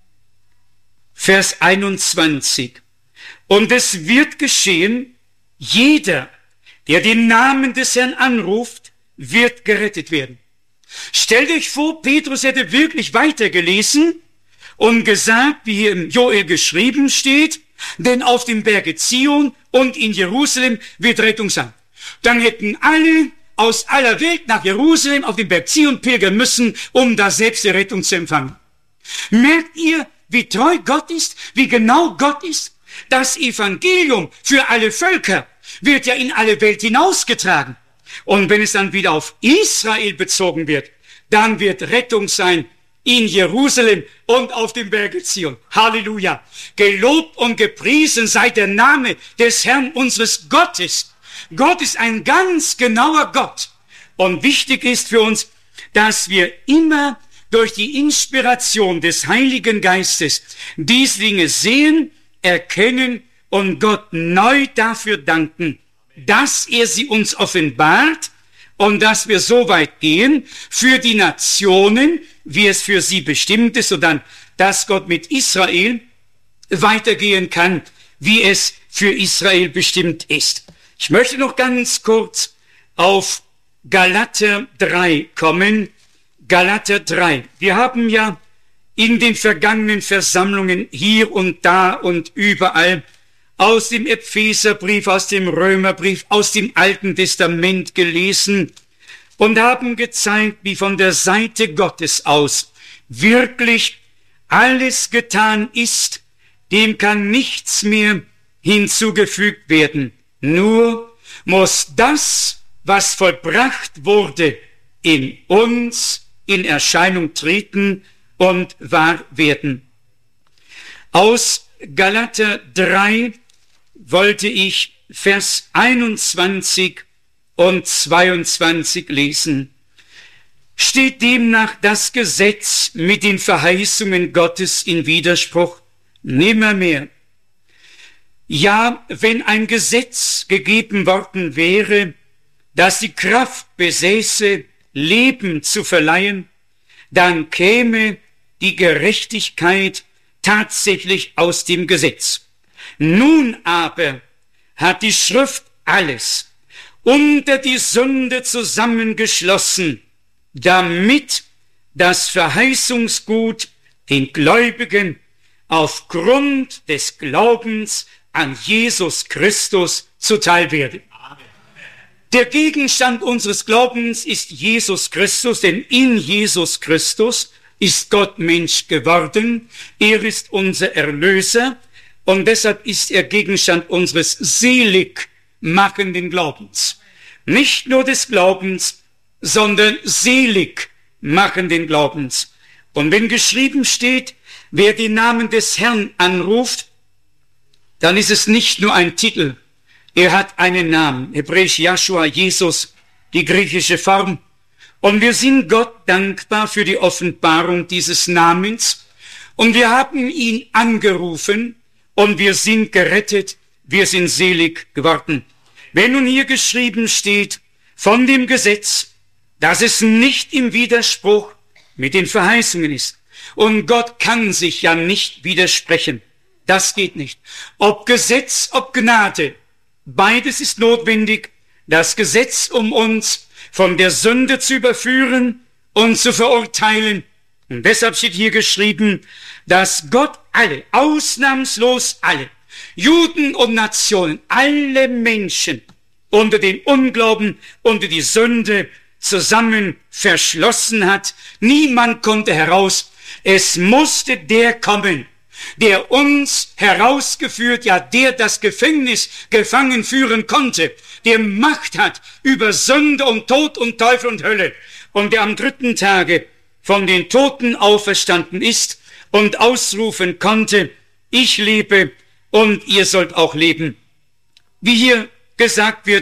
Vers 21. Und es wird geschehen, jeder, der den Namen des Herrn anruft, wird gerettet werden. Stellt euch vor, Petrus hätte wirklich weitergelesen und gesagt, wie hier im Joel geschrieben steht, denn auf dem Berge Zion und in Jerusalem wird Rettung sein. Dann hätten alle aus aller Welt nach Jerusalem auf den Berg Zion pilgern müssen, um da selbst die Rettung zu empfangen. Merkt ihr, wie treu Gott ist, wie genau Gott ist? Das Evangelium für alle Völker wird ja in alle Welt hinausgetragen. Und wenn es dann wieder auf Israel bezogen wird, dann wird Rettung sein in Jerusalem und auf dem Berge Zion. Halleluja! Gelobt und gepriesen sei der Name des Herrn unseres Gottes. Gott ist ein ganz genauer Gott. Und wichtig ist für uns, dass wir immer durch die Inspiration des Heiligen Geistes diese Dinge sehen, erkennen und Gott neu dafür danken, dass er sie uns offenbart und dass wir so weit gehen für die Nationen, wie es für sie bestimmt ist, und dann, dass Gott mit Israel weitergehen kann, wie es für Israel bestimmt ist. Ich möchte noch ganz kurz auf Galater 3 kommen. Galater 3. Wir haben ja in den vergangenen Versammlungen hier und da und überall aus dem Epheserbrief, aus dem Römerbrief, aus dem Alten Testament gelesen und haben gezeigt, wie von der Seite Gottes aus wirklich alles getan ist, dem kann nichts mehr hinzugefügt werden. Nur muss das, was vollbracht wurde, in uns in Erscheinung treten und wahr werden. Aus Galater 3 wollte ich Vers 21 und 22 lesen. Steht demnach das Gesetz mit den Verheißungen Gottes in Widerspruch? Nimmermehr. Ja, wenn ein Gesetz gegeben worden wäre, das die Kraft besäße, Leben zu verleihen, dann käme die Gerechtigkeit tatsächlich aus dem Gesetz. Nun aber hat die Schrift alles unter die Sünde zusammengeschlossen, damit das Verheißungsgut den Gläubigen aufgrund des Glaubens an Jesus Christus zuteil werde. Der Gegenstand unseres Glaubens ist Jesus Christus, denn in Jesus Christus ist Gott Mensch geworden. Er ist unser Erlöser und deshalb ist er Gegenstand unseres selig machenden Glaubens. Nicht nur des Glaubens, sondern selig machenden Glaubens. Und wenn geschrieben steht, wer den Namen des Herrn anruft, dann ist es nicht nur ein Titel. Er hat einen Namen, hebräisch Joshua, Jesus, die griechische Form. Und wir sind Gott dankbar für die Offenbarung dieses Namens. Und wir haben ihn angerufen und wir sind gerettet, wir sind selig geworden. Wenn nun hier geschrieben steht von dem Gesetz, dass es nicht im Widerspruch mit den Verheißungen ist. Und Gott kann sich ja nicht widersprechen. Das geht nicht. Ob Gesetz, ob Gnade, beides ist notwendig. Das Gesetz, um uns von der Sünde zu überführen und zu verurteilen. Und deshalb steht hier geschrieben, dass Gott alle, ausnahmslos alle, Juden und Nationen, alle Menschen unter den Unglauben, unter die Sünde zusammen verschlossen hat. Niemand konnte heraus. Es musste der kommen, der uns herausgeführt, ja, der das Gefängnis gefangen führen konnte, der Macht hat über Sünde und Tod und Teufel und Hölle und der am 3. Tage von den Toten auferstanden ist und ausrufen konnte, ich lebe und ihr sollt auch leben. Wie hier gesagt wird,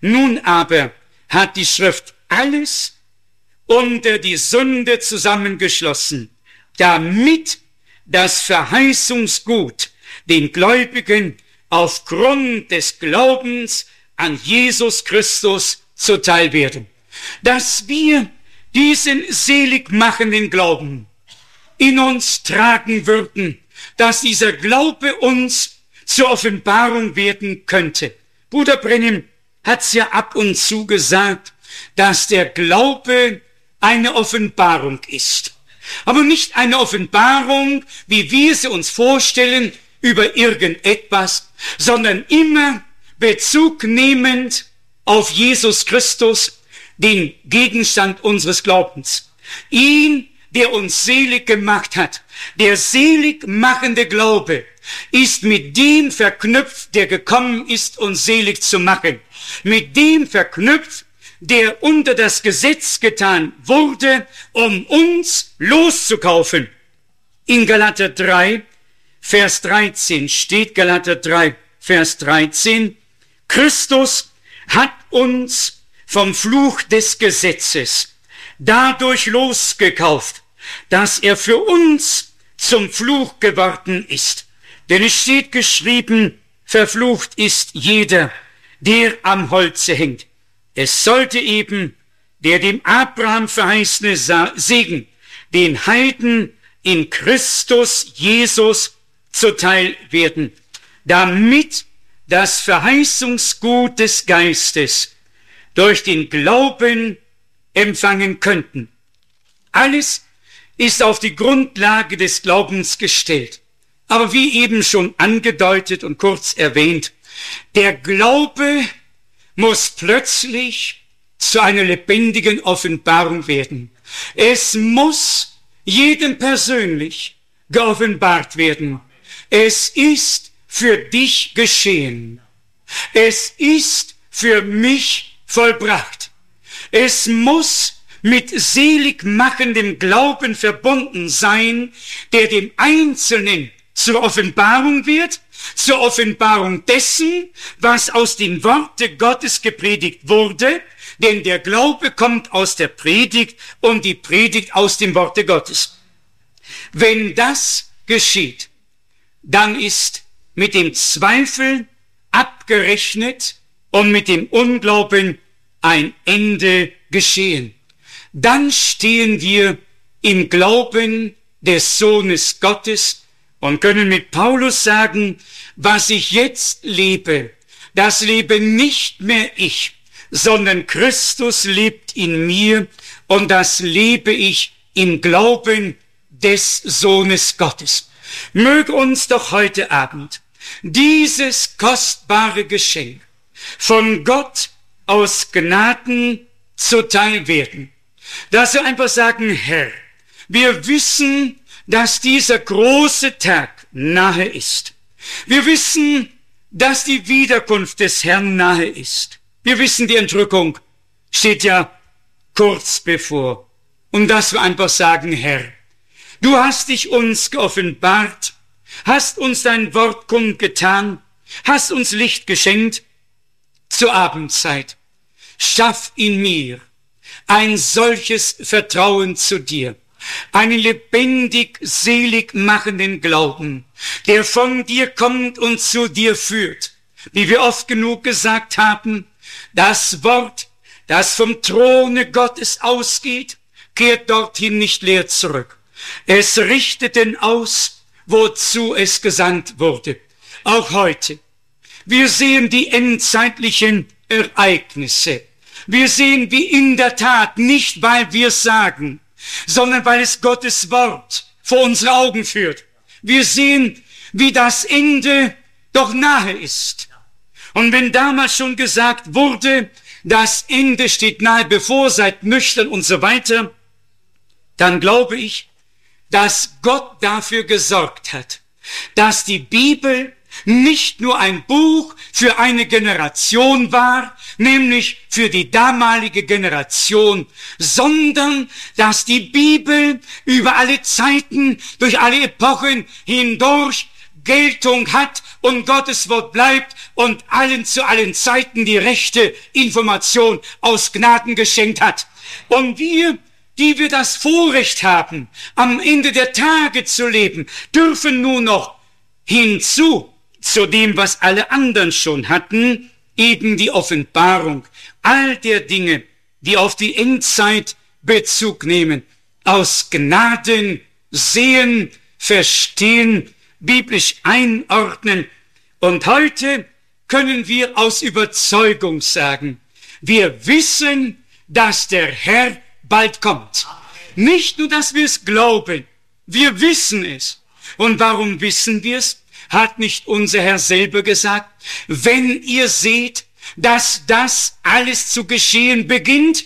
Nun aber hat die Schrift alles unter die Sünde zusammengeschlossen, damit das Verheißungsgut den Gläubigen aufgrund des Glaubens an Jesus Christus zuteil werden. Dass wir diesen seligmachenden Glauben in uns tragen würden, dass dieser Glaube uns zur Offenbarung werden könnte. Bruder Brennim hat's ja ab und zu gesagt, dass der Glaube eine Offenbarung ist. Aber nicht eine Offenbarung, wie wir sie uns vorstellen, über irgendetwas, sondern immer Bezug nehmend auf Jesus Christus, den Gegenstand unseres Glaubens. Ihn, der uns selig gemacht hat. Der selig machende Glaube ist mit dem verknüpft, der gekommen ist, uns selig zu machen. Mit dem verknüpft, der unter das Gesetz getan wurde, um uns loszukaufen. In Galater 3, Vers 13 steht, Galater 3, Vers 13, Christus hat uns vom Fluch des Gesetzes dadurch losgekauft, dass er für uns zum Fluch geworden ist. Denn es steht geschrieben, verflucht ist jeder, der am Holze hängt. Es sollte eben der dem Abraham verheißene Segen den Heiden in Christus Jesus zuteil werden, damit das Verheißungsgut des Geistes durch den Glauben empfangen könnten. Alles ist auf die Grundlage des Glaubens gestellt. Aber wie eben schon angedeutet und kurz erwähnt, der Glaube muss plötzlich zu einer lebendigen Offenbarung werden. Es muss jedem persönlich geoffenbart werden. Es ist für dich geschehen. Es ist für mich vollbracht. Es muss mit seligmachendem Glauben verbunden sein, der dem Einzelnen zur Offenbarung wird, zur Offenbarung dessen, was aus dem Worte Gottes gepredigt wurde, denn der Glaube kommt aus der Predigt und die Predigt aus dem Worte Gottes. Wenn das geschieht, dann ist mit dem Zweifel abgerechnet und mit dem Unglauben ein Ende geschehen. Dann stehen wir im Glauben des Sohnes Gottes und können mit Paulus sagen, was ich jetzt lebe, das lebe nicht mehr ich, sondern Christus lebt in mir und das lebe ich im Glauben des Sohnes Gottes. Möge uns doch heute Abend dieses kostbare Geschenk von Gott aus Gnaden zuteil werden, dass wir einfach sagen, Herr, wir wissen, dass dieser große Tag nahe ist. Wir wissen, dass die Wiederkunft des Herrn nahe ist. Wir wissen, die Entrückung steht ja kurz bevor. Und dass wir einfach sagen, Herr, du hast dich uns geoffenbart, hast uns dein Wort kundgetan, hast uns Licht geschenkt zur Abendzeit. Schaff in mir ein solches Vertrauen zu dir, einen lebendig selig machenden Glauben, der von dir kommt und zu dir führt. Wie wir oft genug gesagt haben, das Wort, das vom Throne Gottes ausgeht, kehrt dorthin nicht leer zurück. Es richtet denn aus, wozu es gesandt wurde. Auch heute. Wir sehen die endzeitlichen Ereignisse. Wir sehen, wie in der Tat, nicht weil wir es sagen, sondern weil es Gottes Wort vor unsere Augen führt. Wir sehen, wie das Ende doch nahe ist. Und wenn damals schon gesagt wurde, das Ende steht nahe bevor, seid nüchtern und so weiter, dann glaube ich, dass Gott dafür gesorgt hat, dass die Bibel nicht nur ein Buch für eine Generation war, nämlich für die damalige Generation, sondern dass die Bibel über alle Zeiten, durch alle Epochen hindurch Geltung hat und Gottes Wort bleibt und allen zu allen Zeiten die rechte Information aus Gnaden geschenkt hat. Und wir, die wir das Vorrecht haben, am Ende der Tage zu leben, dürfen nun noch hinzu zu dem, was alle anderen schon hatten, eben die Offenbarung all der Dinge, die auf die Endzeit Bezug nehmen, aus Gnaden sehen, verstehen, biblisch einordnen. Und heute können wir aus Überzeugung sagen, wir wissen, dass der Herr bald kommt. Nicht nur, dass wir es glauben, wir wissen es. Und warum wissen wir es? Hat nicht unser Herr selber gesagt, wenn ihr seht, dass das alles zu geschehen beginnt,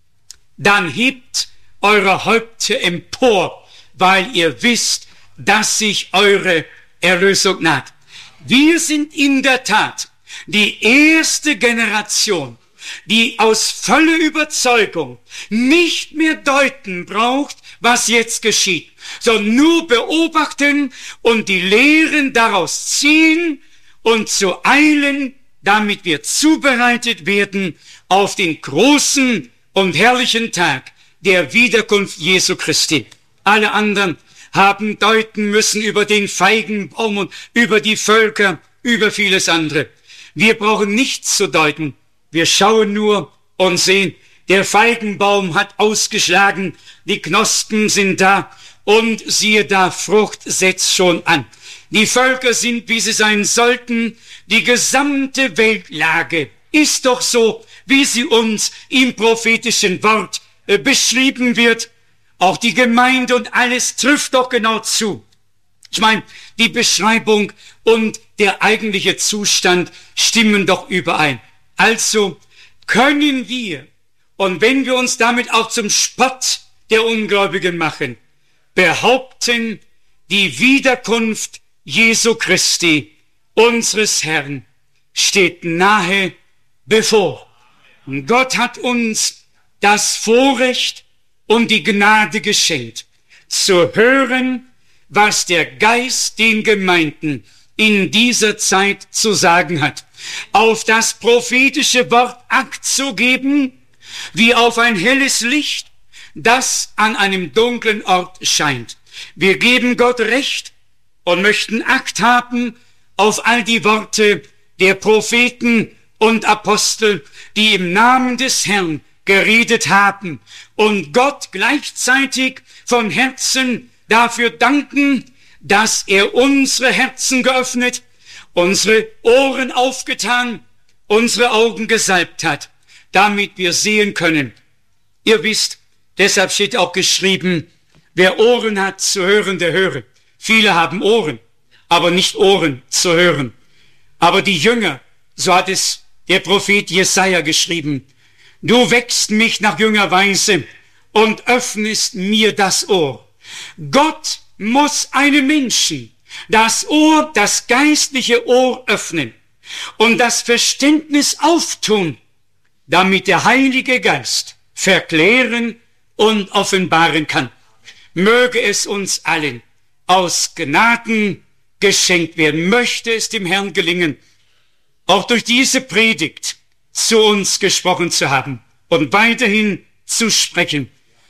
dann hebt eure Häupter empor, weil ihr wisst, dass sich eure Erlösung naht. Wir sind in der Tat die erste Generation, die aus voller Überzeugung nicht mehr deuten braucht, was jetzt geschieht, sondern nur beobachten und die Lehren daraus ziehen und zu eilen, damit wir zubereitet werden auf den großen und herrlichen Tag der Wiederkunft Jesu Christi. Alle anderen haben deuten müssen über den Feigenbaum und über die Völker, über vieles andere. Wir brauchen nichts zu deuten. Wir schauen nur und sehen, der Feigenbaum hat ausgeschlagen, die Knospen sind da und siehe da, Frucht setzt schon an. Die Völker sind, wie sie sein sollten. Die gesamte Weltlage ist doch so, wie sie uns im prophetischen Wort beschrieben wird. Auch die Gemeinde und alles trifft doch genau zu. Ich meine, die Beschreibung und der eigentliche Zustand stimmen doch überein. Also können wir, und wenn wir uns damit auch zum Spott der Ungläubigen machen, behaupten, die Wiederkunft Jesu Christi, unseres Herrn, steht nahe bevor. Und Gott hat uns das Vorrecht und die Gnade geschenkt, zu hören, was der Geist den Gemeinden in dieser Zeit zu sagen hat, auf das prophetische Wort Acht zu geben, wie auf ein helles Licht, das an einem dunklen Ort scheint. Wir geben Gott Recht und möchten Acht haben auf all die Worte der Propheten und Apostel, die im Namen des Herrn geredet haben und Gott gleichzeitig von Herzen dafür danken, dass er unsere Herzen geöffnet, unsere Ohren aufgetan, unsere Augen gesalbt hat, damit wir sehen können. Ihr wisst, deshalb steht auch geschrieben, wer Ohren hat zu hören, der höre. Viele haben Ohren, aber nicht Ohren zu hören. Aber die Jünger, so hat es der Prophet Jesaja geschrieben, du weckst mich nach jünger Weise und öffnest mir das Ohr. Gott muss einem Menschen das Ohr, das geistliche Ohr öffnen und das Verständnis auftun, damit der Heilige Geist verklären und offenbaren kann. Möge es uns allen aus Gnaden geschenkt werden. Möchte es dem Herrn gelingen, auch durch diese Predigt zu uns gesprochen zu haben und weiterhin zu sprechen,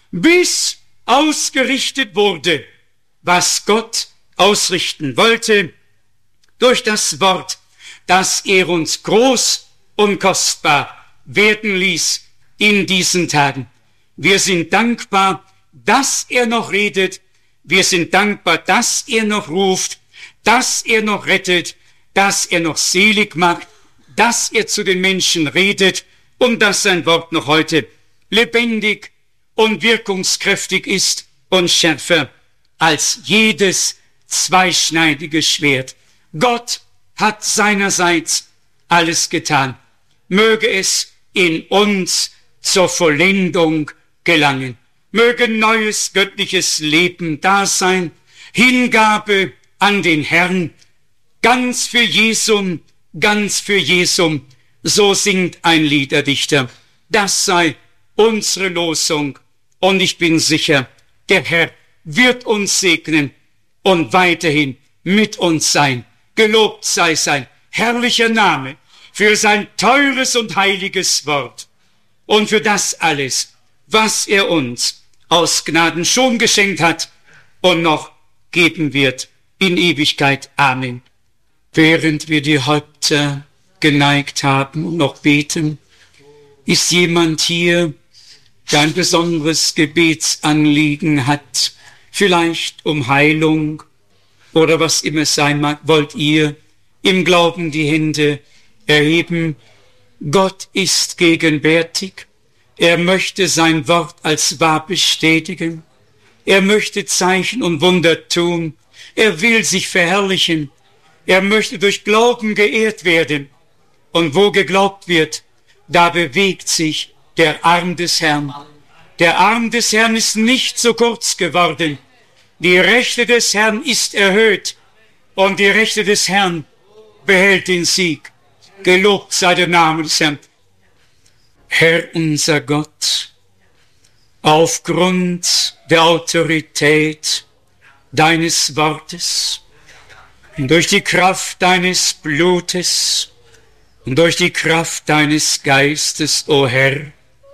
bis ausgerichtet wurde, was Gott ausrichten wollte, durch das Wort, das er uns groß und kostbar werden ließ in diesen Tagen. Wir sind dankbar, dass er noch redet. Wir sind dankbar, dass er noch ruft, dass er noch rettet, dass er noch selig macht, dass er zu den Menschen redet und dass sein Wort noch heute lebendig und wirkungskräftig ist und schärfer als jedes zweischneidige Schwert. Gott hat seinerseits alles getan. Möge es in uns zur Vollendung gelangen. Möge neues göttliches Leben da sein, Hingabe an den Herrn, ganz für Jesum, so singt ein Liederdichter. Das sei unsere Losung und ich bin sicher, der Herr wird uns segnen und weiterhin mit uns sein. Gelobt sei sein herrlicher Name für sein teures und heiliges Wort und für das alles, was er uns aus Gnaden schon geschenkt hat und noch geben wird in Ewigkeit. Amen. Während wir die Häupter geneigt haben und noch beten, ist jemand hier, der ein besonderes Gebetsanliegen hat, vielleicht um Heilung oder was immer es sein mag. Wollt ihr im Glauben die Hände erheben? Gott ist gegenwärtig. Er möchte sein Wort als wahr bestätigen. Er möchte Zeichen und Wunder tun. Er will sich verherrlichen. Er möchte durch Glauben geehrt werden. Und wo geglaubt wird, da bewegt sich der Arm des Herrn. Der Arm des Herrn ist nicht so kurz geworden. Die Rechte des Herrn ist erhöht. Und die Rechte des Herrn behält den Sieg. Gelobt sei der Name des Herrn. Herr unser Gott, aufgrund der Autorität deines Wortes und durch die Kraft deines Blutes und durch die Kraft deines Geistes, o Herr,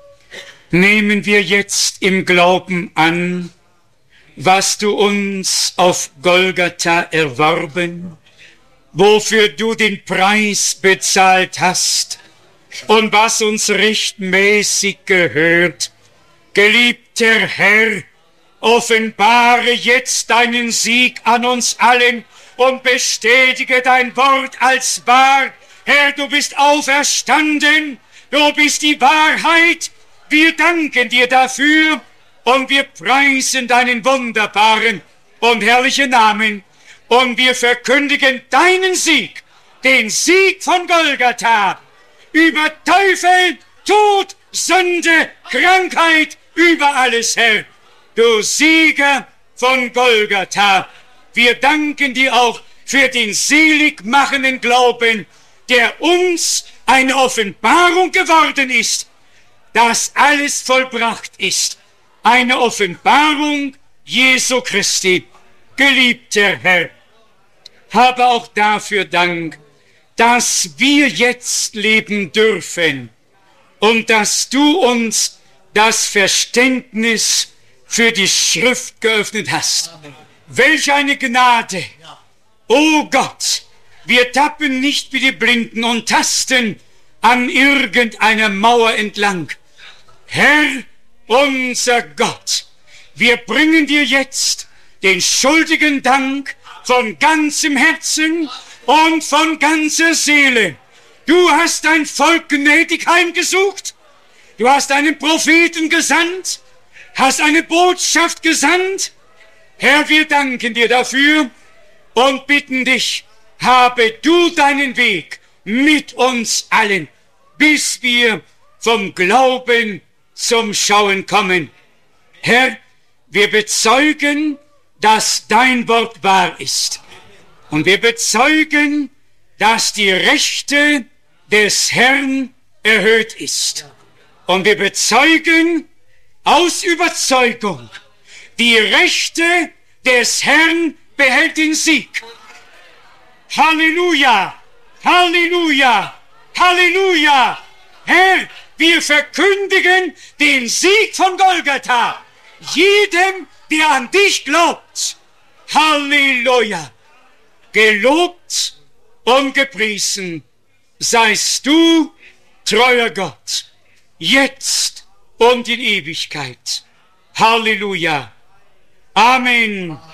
nehmen wir jetzt im Glauben an, was du uns auf Golgatha erworben, wofür du den Preis bezahlt hast und was uns rechtmäßig gehört. Geliebter Herr, offenbare jetzt deinen Sieg an uns allen und bestätige dein Wort als wahr. Herr, du bist auferstanden, du bist die Wahrheit. Wir danken dir dafür und wir preisen deinen wunderbaren und herrlichen Namen und wir verkündigen deinen Sieg, den Sieg von Golgatha über Teufel, Tod, Sünde, Krankheit, über alles, Herr. Du Sieger von Golgatha, wir danken dir auch für den seligmachenden Glauben, der uns eine Offenbarung geworden ist, dass alles vollbracht ist. Eine Offenbarung Jesu Christi. Geliebter Herr, habe auch dafür Dank, dass wir jetzt leben dürfen und dass du uns das Verständnis für die Schrift geöffnet hast. Welch eine Gnade! O Gott, wir tappen nicht wie die Blinden und tasten an irgendeiner Mauer entlang. Herr, unser Gott, wir bringen dir jetzt den schuldigen Dank von ganzem Herzen und von ganzer Seele. Du hast dein Volk gnädig heimgesucht. Du hast einen Propheten gesandt, hast eine Botschaft gesandt. Herr, wir danken dir dafür und bitten dich, habe du deinen Weg mit uns allen, bis wir vom Glauben zum Schauen kommen. Herr, wir bezeugen, dass dein Wort wahr ist. Und wir bezeugen, dass die Rechte des Herrn erhöht ist. Und wir bezeugen aus Überzeugung, die Rechte des Herrn behält den Sieg. Halleluja, Halleluja, Halleluja. Herr, wir verkündigen den Sieg von Golgatha. Jedem, der an dich glaubt. Halleluja. Gelobt und gepriesen seist du, treuer Gott, jetzt und in Ewigkeit. Halleluja. Amen.